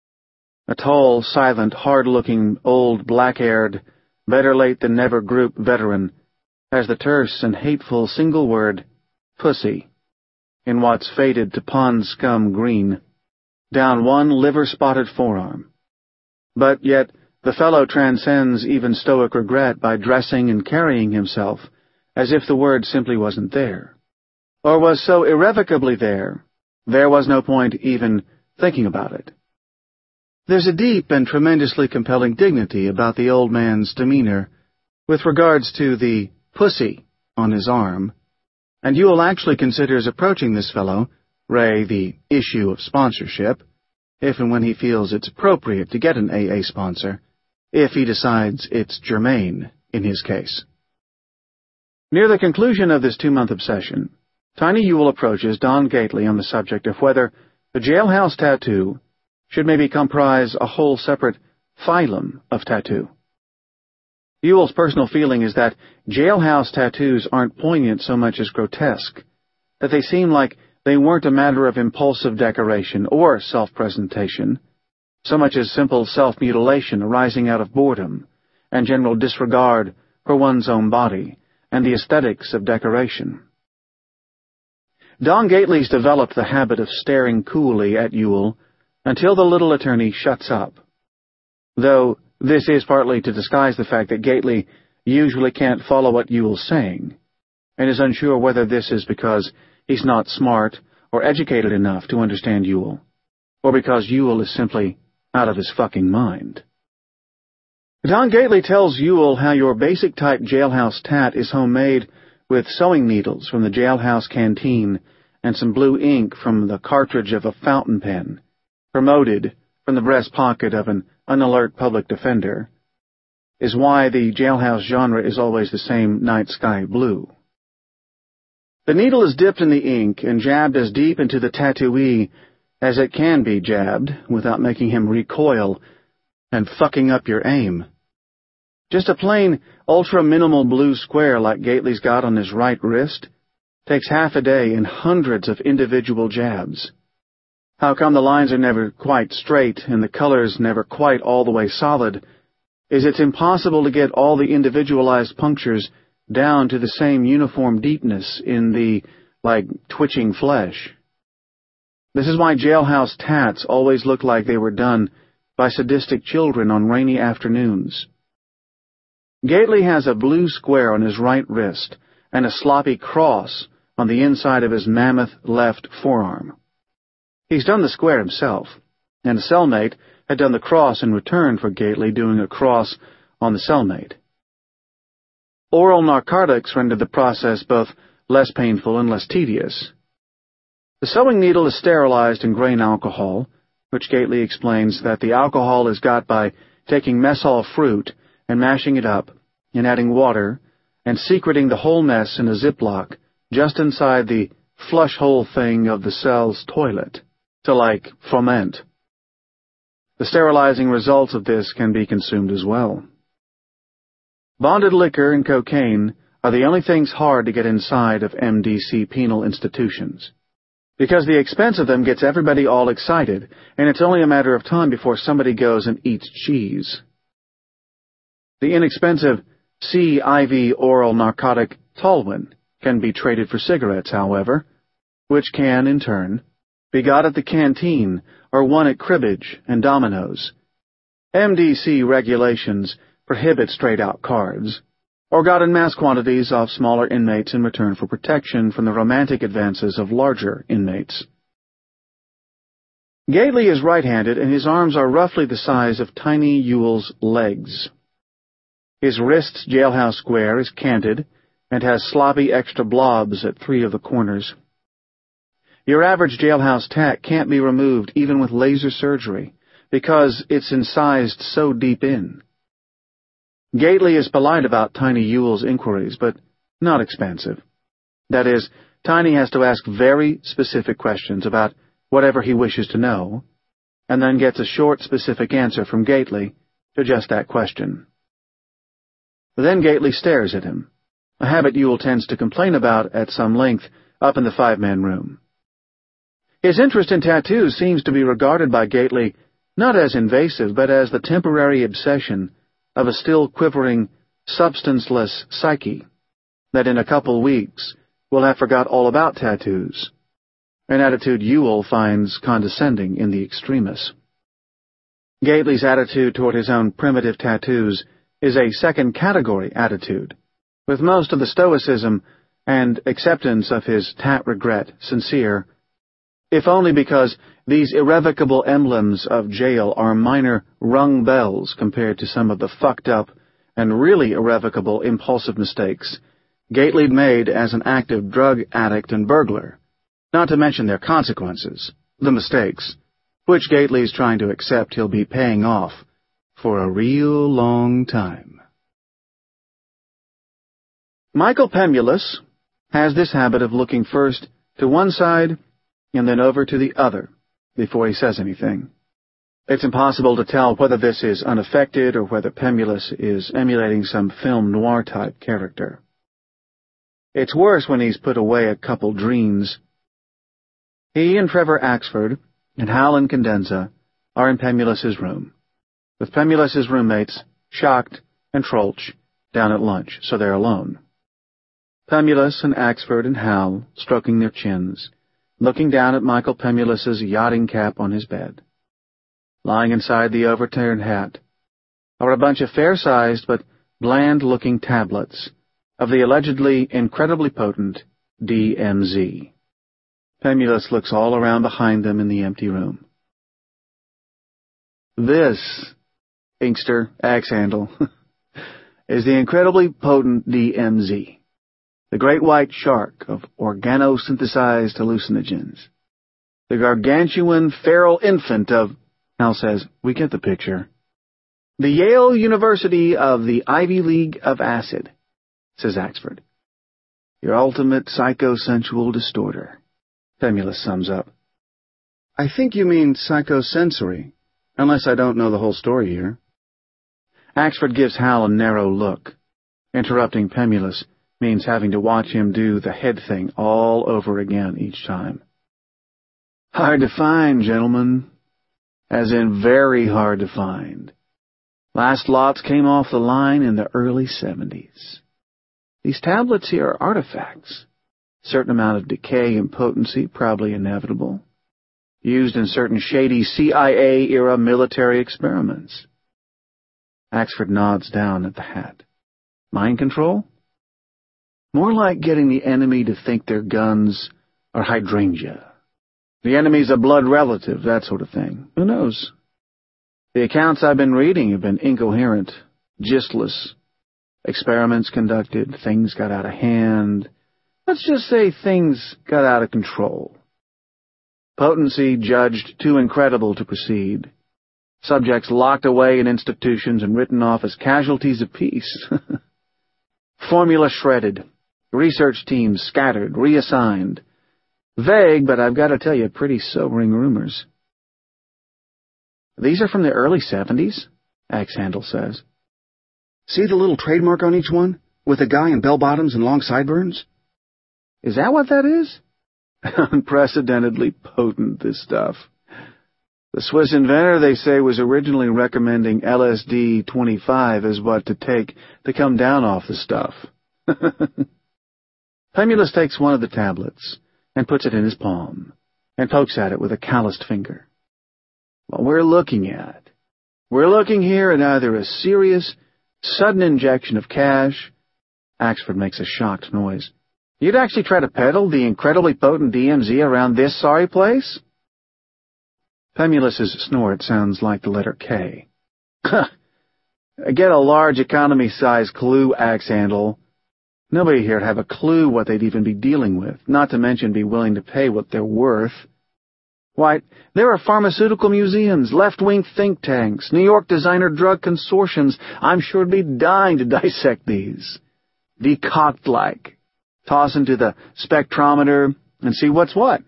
A tall, silent, hard-looking, old, black-haired, better-late-than-never group veteran has the terse and hateful single word, pussy, in what's faded to pond scum green, down one liver-spotted forearm. But yet the fellow transcends even stoic regret by dressing and carrying himself as if the word simply wasn't there, or was so irrevocably there, there was no point even thinking about it. There's a deep and tremendously compelling dignity about the old man's demeanor with regards to the pussy on his arm, and Ewell actually considers approaching this fellow, Ray, the issue of sponsorship, if and when he feels it's appropriate to get an A A sponsor, if he decides it's germane in his case. Near the conclusion of this two-month obsession, Tiny Ewell approaches Don Gately on the subject of whether the jailhouse tattoo should maybe comprise a whole separate phylum of tattoo. Ewell's personal feeling is that jailhouse tattoos aren't poignant so much as grotesque, that they seem like they weren't a matter of impulsive decoration or self-presentation, so much as simple self-mutilation arising out of boredom and general disregard for one's own body and the aesthetics of decoration. Don Gately's developed the habit of staring coolly at Ewell until the little attorney shuts up, though this is partly to disguise the fact that Gately usually can't follow what Ewell's saying, and is unsure whether this is because he's not smart or educated enough to understand Ewell, or because Ewell is simply out of his fucking mind. Don Gately tells Ewell how your basic type jailhouse tat is homemade with sewing needles from the jailhouse canteen and some blue ink from the cartridge of a fountain pen, promoted from the breast pocket of an unalert public defender, is why the jailhouse genre is always the same night sky blue. The needle is dipped in the ink and jabbed as deep into the tattooee as it can be jabbed without making him recoil and fucking up your aim. Just a plain, ultra-minimal blue square like Gately's got on his right wrist takes half a day and hundreds of individual jabs. How come the lines are never quite straight and the colors never quite all the way solid is it's impossible to get all the individualized punctures down to the same uniform deepness in the, like, twitching flesh. This is why jailhouse tats always look like they were done by sadistic children on rainy afternoons. Gately has a blue square on his right wrist and a sloppy cross on the inside of his mammoth left forearm. He's done the square himself, and a cellmate had done the cross in return for Gately doing a cross on the cellmate. Oral narcotics rendered the process both less painful and less tedious. The sewing needle is sterilized in grain alcohol, which Gately explains that the alcohol is got by taking messal fruit and mashing it up, and adding water, and secreting the whole mess in a Ziploc just inside the flush hole thing of the cell's toilet, to, like, foment. The sterilizing results of this can be consumed as well. Bonded liquor and cocaine are the only things hard to get inside of M D C penal institutions, because the expense of them gets everybody all excited, and it's only a matter of time before somebody goes and eats cheese. The inexpensive C I V oral narcotic Tolwyn can be traded for cigarettes, however, which can, in turn, be got at the canteen or won at cribbage and dominoes. M D C regulations prohibit straight-out cards, or got in mass quantities off smaller inmates in return for protection from the romantic advances of larger inmates. Gately is right-handed, and his arms are roughly the size of Tiny Ewell's legs. His wrist's jailhouse square is canted and has sloppy extra blobs at three of the corners. Your average jailhouse tat can't be removed even with laser surgery, because it's incised so deep in. Gately is polite about Tiny Ewell's inquiries, but not expansive. That is, Tiny has to ask very specific questions about whatever he wishes to know, and then gets a short, specific answer from Gately to just that question. Then Gately stares at him, a habit Ewell tends to complain about at some length up in the five-man room. His interest in tattoos seems to be regarded by Gately not as invasive, but as the temporary obsession of a still quivering, substanceless psyche that in a couple weeks will have forgot all about tattoos, an attitude Ewell finds condescending in the extremis. Gately's attitude toward his own primitive tattoos is a second-category attitude, with most of the stoicism and acceptance of his tat regret sincere, if only because these irrevocable emblems of jail are minor rung bells compared to some of the fucked-up and really irrevocable impulsive mistakes Gately made as an active drug addict and burglar, not to mention their consequences, the mistakes, which Gately is trying to accept he'll be paying off for a real long time. Michael Pemulus has this habit of looking first to one side and then over to the other before he says anything. It's impossible to tell whether this is unaffected or whether Pemulus is emulating some film noir-type character. It's worse when he's put away a couple dreams. He and Trevor Axford and Hal and Cadenza are in Pemulus's room, with Pemulus's roommates, Schacht and Troeltsch, down at lunch, so they're alone. Pemulus and Axford and Hal stroking their chins, looking down at Michael Pemulus's yachting cap on his bed. Lying inside the overturned hat are a bunch of fair-sized but bland-looking tablets of the allegedly incredibly potent D M Z. Pemulus looks all around behind them in the empty room. This, Inkster, axe handle, is the incredibly potent D M Z. The great white shark of organosynthesized hallucinogens. The gargantuan feral infant of, Hal says, we get the picture. The Yale University of the Ivy League of Acid, says Axford. Your ultimate psychosensual distorter, Femulus sums up. I think you mean psychosensory, unless I don't know the whole story here. Axford gives Hal a narrow look. Interrupting Femulus means having to watch him do the head thing all over again each time. Hard to find, gentlemen. As in very hard to find. Last lots came off the line in the early seventies. These tablets here are artifacts. Certain amount of decay and potency, probably inevitable. Used in certain shady C I A-era military experiments. Axford nods down at the hat. Mind control? More like getting the enemy to think their guns are hydrangea. The enemy's a blood relative, that sort of thing. Who knows? The accounts I've been reading have been incoherent, gistless. Experiments conducted, things got out of hand. Let's just say things got out of control. Potency judged too incredible to proceed. Subjects locked away in institutions and written off as casualties of peace. Formula shredded. Research teams scattered, reassigned. Vague, but I've got to tell you, pretty sobering rumors. These are from the early seventies, Axhandle says. See the little trademark on each one, with a guy in bell-bottoms and long sideburns? Is that what that is? Unprecedentedly potent, this stuff. The Swiss inventor, they say, was originally recommending L S D twenty-five as what to take to come down off the stuff. Femulus takes one of the tablets and puts it in his palm, and pokes at it with a calloused finger. What we're looking at, we're looking here at either a serious, sudden injection of cash. Axford makes a shocked noise. You'd actually try to peddle the incredibly potent D M Z around this sorry place? Femulus's snort sounds like the letter K. Get a large economy-size clue, Axhandle. Nobody here'd have a clue what they'd even be dealing with, not to mention be willing to pay what they're worth. Why, there are pharmaceutical museums, left-wing think tanks, New York designer drug consortiums. I'm sure they'd be dying to dissect these. Decoct-like. Toss into the spectrometer and see what's what.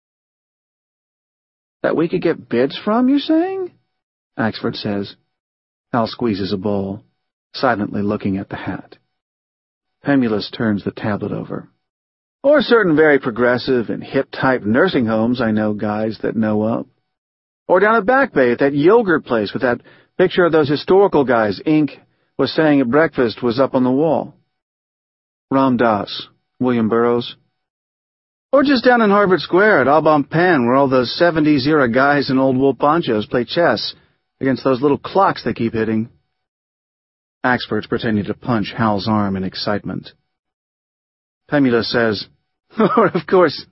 That we could get bids from, you're saying? Axford says. Hal squeezes a bowl, silently looking at the hat. Femulus turns the tablet over. Or certain very progressive and hip-type nursing homes I know guys that know of. Or down at Back Bay at that yogurt place with that picture of those historical guys Ink was saying at breakfast was up on the wall. Ram Dass, William Burroughs. Or just down in Harvard Square at Aubin Pen where all those seventies-era guys in old wool ponchos play chess against those little clocks they keep hitting. Axford's pretending to punch Hal's arm in excitement. Femulus says, "Oh, of course.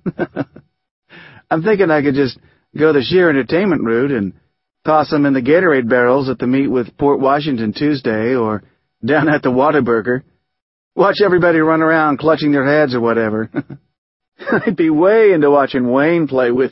I'm thinking I could just go the sheer entertainment route and toss them in the Gatorade barrels at the meet with Port Washington Tuesday or down at the Whataburger. Watch everybody run around clutching their heads or whatever. I'd be way into watching Wayne play with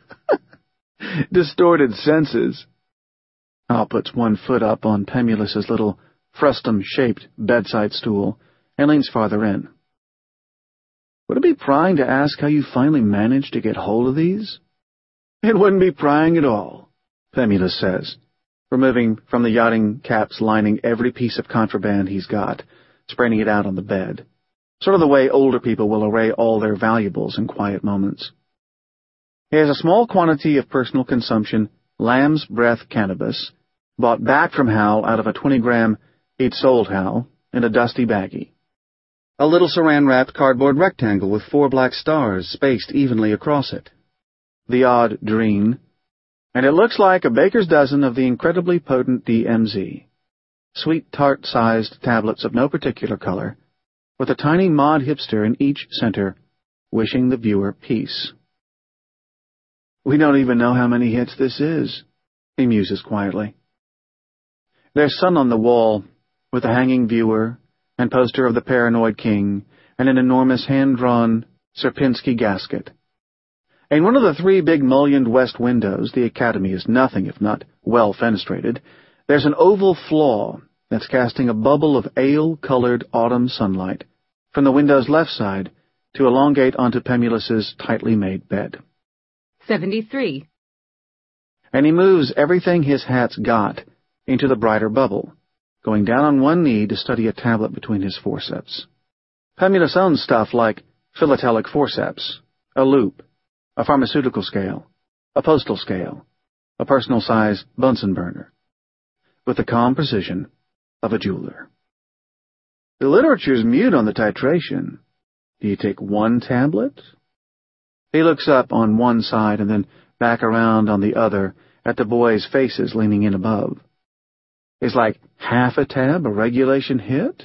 distorted senses." Hal puts one foot up on Femulus's little frustum-shaped bedside stool and leans farther in. Would it be prying to ask how you finally managed to get hold of these? It wouldn't be prying at all, Femulus says, removing from the yachting caps lining every piece of contraband he's got, spreading it out on the bed, sort of the way older people will array all their valuables in quiet moments. He has a small quantity of personal consumption lamb's breath cannabis, bought back from Hal out of a twenty-gram he'd sold Hal in a dusty baggie. A little saran-wrapped cardboard rectangle with four black stars spaced evenly across it. The odd dreen. And it looks like a baker's dozen of the incredibly potent D M Z. Sweet tart-sized tablets of no particular color, with a tiny mod hipster in each center, wishing the viewer peace. We don't even know how many hits this is, he muses quietly. There's sun on the wall, with a hanging viewer, and poster of the Paranoid King, and an enormous hand-drawn Sierpinski gasket. In one of the three big mullioned west windows, the academy is nothing if not well fenestrated, there's an oval flaw that's casting a bubble of ale-colored autumn sunlight from the window's left side to elongate onto Pemulus's tightly made bed. seventy-three. And he moves everything his hat's got into the brighter bubble, going down on one knee to study a tablet between his forceps. Pemulus owns stuff like philatelic forceps, a loop, a pharmaceutical scale, a postal scale, a personal-size Bunsen burner, with the calm precision of a jeweler. The literature's mute on the titration. Do you take one tablet? He looks up on one side and then back around on the other at the boys' faces leaning in above. Is like half a tab a regulation hit?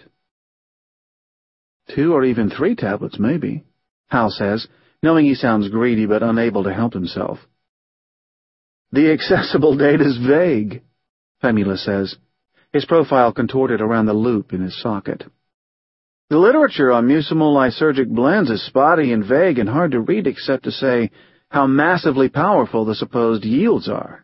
Two or even three tablets, maybe, Hal says, knowing he sounds greedy but unable to help himself. The accessible data's vague, Pemulus says, his profile contorted around the loop in his socket. The literature on mucimol lysergic blends is spotty and vague and hard to read except to say how massively powerful the supposed yields are.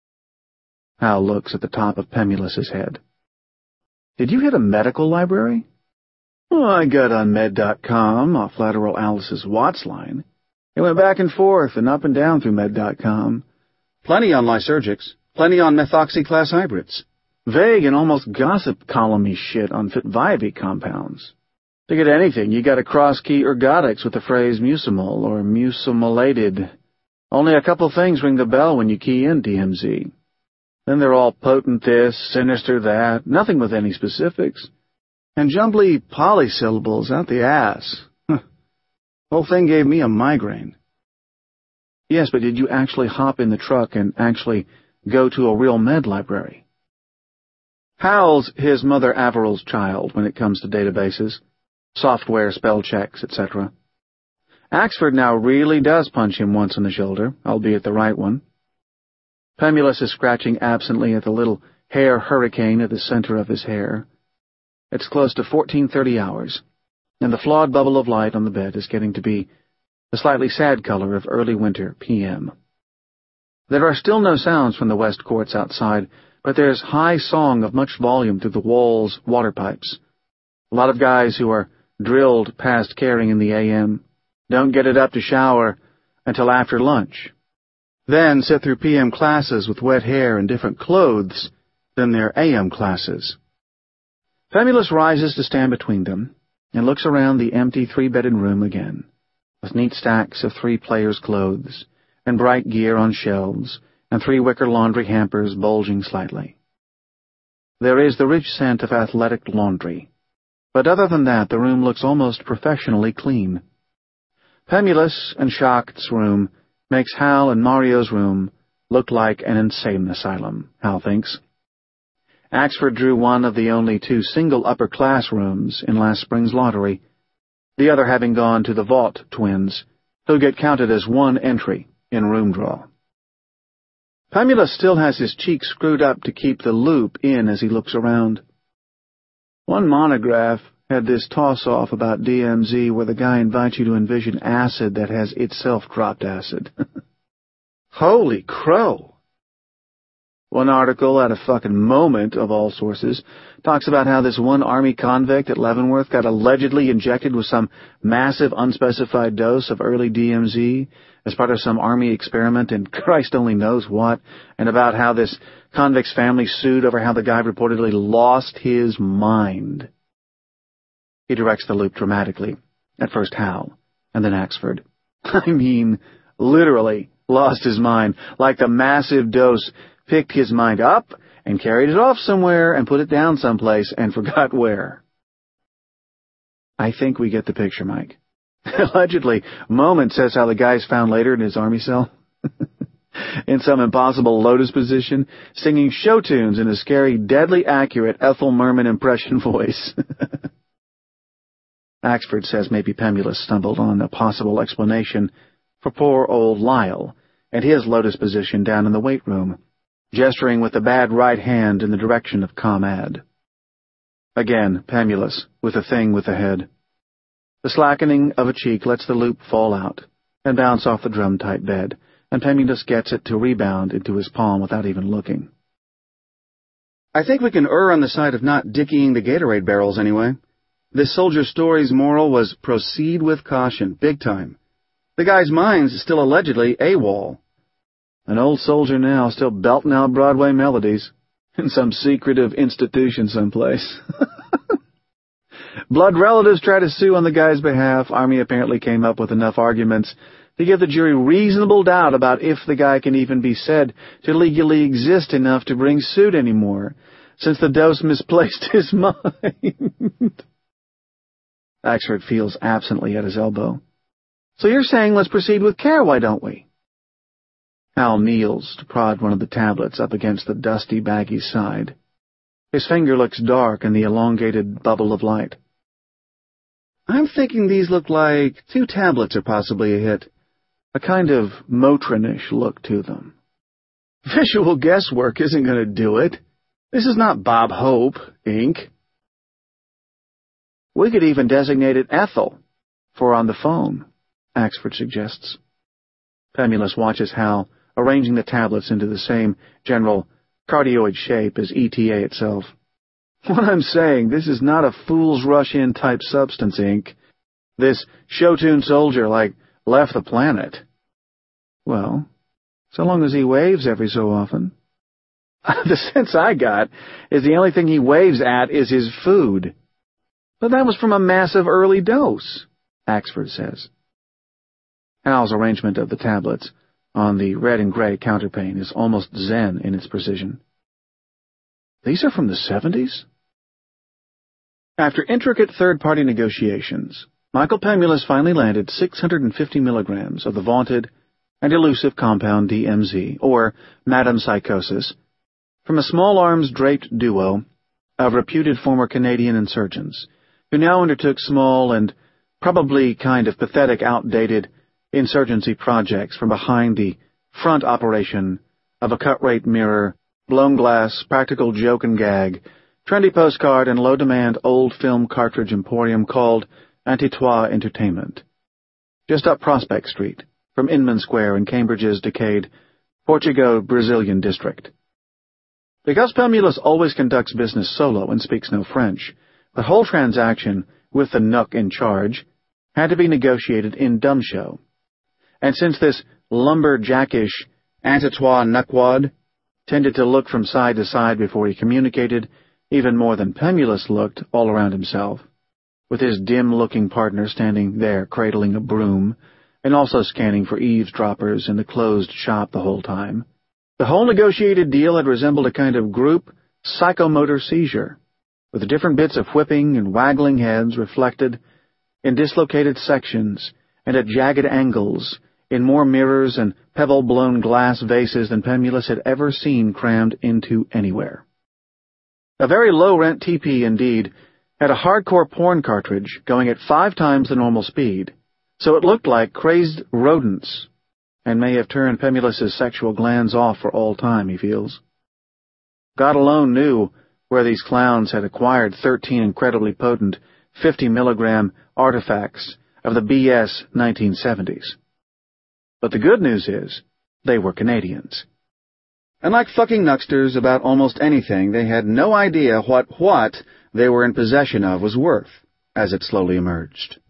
Hal looks at the top of Pemulus's head. Did you hit a medical library? Oh, I got on med dot com off Lateral Alice's Watts line. It went back and forth and up and down through med dot com. Plenty on lysergics, plenty on methoxy-class hybrids. Vague and almost gossip column-y shit on Fitviavi compounds. To get anything, you gotta cross-key ergotics with the phrase mucimol or mucimolated. Only a couple things ring the bell when you key in D M Z. Then they're all potent this, sinister that, nothing with any specifics. And jumbly polysyllables out the ass. The whole thing gave me a migraine. Yes, but did you actually hop in the truck and actually go to a real med library? Hal's his mother Averil's child when it comes to databases, software spell checks, et cetera. Axford now really does punch him once in the shoulder, albeit the right one. Pemulus is scratching absently at the little hair hurricane at the center of his hair. It's close to fourteen thirty hours, and the flawed bubble of light on the bed is getting to be the slightly sad color of early winter P M. There are still no sounds from the west courts outside, but there's high song of much volume through the walls' water pipes. A lot of guys who are drilled past caring in the A M don't get it up to shower until after lunch, then sit through P M classes with wet hair and different clothes than their A M classes. Pemulus rises to stand between them and looks around the empty three-bedded room again, with neat stacks of three players' clothes and bright gear on shelves and three wicker laundry hampers bulging slightly. There is the rich scent of athletic laundry, but other than that the room looks almost professionally clean. Pemulus and Schacht's room makes Hal and Mario's room look like an insane asylum, Hal thinks. Axford drew one of the only two single upper-class rooms in last spring's lottery, the other having gone to the Vaught twins, who get counted as one entry in room draw. Pemulus still has his cheeks screwed up to keep the loop in as he looks around. One monograph had this toss-off about D M Z where the guy invites you to envision acid that has itself dropped acid. Holy crow! One article at a fucking Moment, of all sources, talks about how this one army convict at Leavenworth got allegedly injected with some massive unspecified dose of early D M Z as part of some army experiment and Christ only knows what, and about how this convict's family sued over how the guy reportedly lost his mind. He directs the loop dramatically, at first Hal, and then Axford. I mean, literally lost his mind, like the massive dose picked his mind up and carried it off somewhere and put it down someplace and forgot where. I think we get the picture, Mike. Allegedly, Moment says how the guy's found later in his army cell, in some impossible lotus position, singing show tunes in a scary, deadly accurate Ethel Merman impression voice. Axford says maybe Pemulus stumbled on a possible explanation for poor old Lyle and his lotus position down in the weight room, gesturing with the bad right hand in the direction of ComAd. Again, Pemulus, with the thing with the head. The slackening of a cheek lets the loop fall out and bounce off the drum-tight bed, and Pemulus gets it to rebound into his palm without even looking. I think we can err on the side of not dickeying the Gatorade barrels anyway. This soldier story's moral was proceed with caution, big time. The guy's mind's still allegedly AWOL. An old soldier now, still belting out Broadway melodies in some secretive institution someplace. Blood relatives try to sue on the guy's behalf. Army apparently came up with enough arguments to give the jury reasonable doubt about if the guy can even be said to legally exist enough to bring suit anymore, since the dose misplaced his mind. Axford feels absently at his elbow. So you're saying let's proceed with care, why don't we? Hal kneels to prod one of the tablets up against the dusty baggy's side. His finger looks dark in the elongated bubble of light. I'm thinking these look like two tablets are possibly a hit. A kind of Motrin-ish look to them. Visual guesswork isn't going to do it. This is not Bob Hope, Incorporated. We could even designate it Ethel, for on the phone, Axford suggests. Pemulus watches Hal arranging the tablets into the same general cardioid shape as E T A itself. What I'm saying, this is not a fool's rush-in type substance, Incorporated. This show-tune soldier, like, left the planet. Well, so long as he waves every so often. The sense I got is the only thing he waves at is his food. But that was from a massive early dose, Axford says. Hal's arrangement of the tablets on the red and gray counterpane is almost zen in its precision. These are from the seventies? After intricate third-party negotiations, Michael Pemulus finally landed six hundred fifty milligrams of the vaunted and elusive compound D M Z, or Madam Psychosis, from a small-arms-draped duo of reputed former Canadian insurgents, who now undertook small and probably kind of pathetic, outdated insurgency projects from behind the front operation of a cut-rate mirror, blown glass, practical joke and gag, trendy postcard, and low-demand old film cartridge emporium called Antitois Entertainment, just up Prospect Street, from Inman Square in Cambridge's decayed Portugal-Brazilian district. Because Pemulus always conducts business solo and speaks no French, the whole transaction, with the Nook in charge, had to be negotiated in dumb show. And since this lumberjackish Antitois Nuckwad tended to look from side to side before he communicated, even more than Pemulus looked all around himself, with his dim-looking partner standing there cradling a broom, and also scanning for eavesdroppers in the closed shop the whole time, the whole negotiated deal had resembled a kind of group psychomotor seizure, with different bits of whipping and waggling heads reflected in dislocated sections and at jagged angles in more mirrors and pebble-blown glass vases than Pemulus had ever seen crammed into anywhere. A very low-rent teepee, indeed, had a hardcore porn cartridge going at five times the normal speed, so it looked like crazed rodents, and may have turned Pemulus's sexual glands off for all time, he feels. God alone knew where these clowns had acquired thirteen incredibly potent fifty-milligram artifacts of the B S nineteen seventies. But the good news is, they were Canadians. And like fucking nucksters about almost anything, they had no idea what what they were in possession of was worth, as it slowly emerged.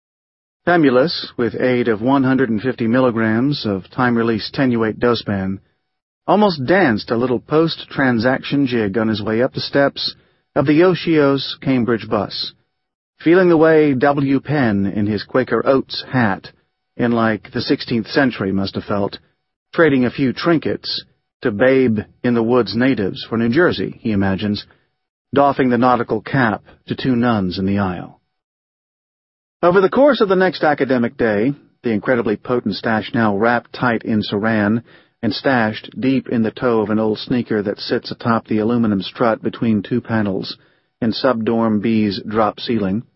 Pemulus, with aid of one hundred fifty milligrams of time-release tenuate dospan, almost danced a little post-transaction jig on his way up the steps of the Yoshios Cambridge bus, feeling the way W. Penn in his Quaker Oats hat, in like the sixteenth century must have felt, trading a few trinkets to Babe-in-the-Woods natives for New Jersey, he imagines, doffing the nautical cap to two nuns in the aisle. Over the course of the next academic day, the incredibly potent stash now wrapped tight in saran and stashed deep in the toe of an old sneaker that sits atop the aluminum strut between two panels in Subdorm B's drop ceiling,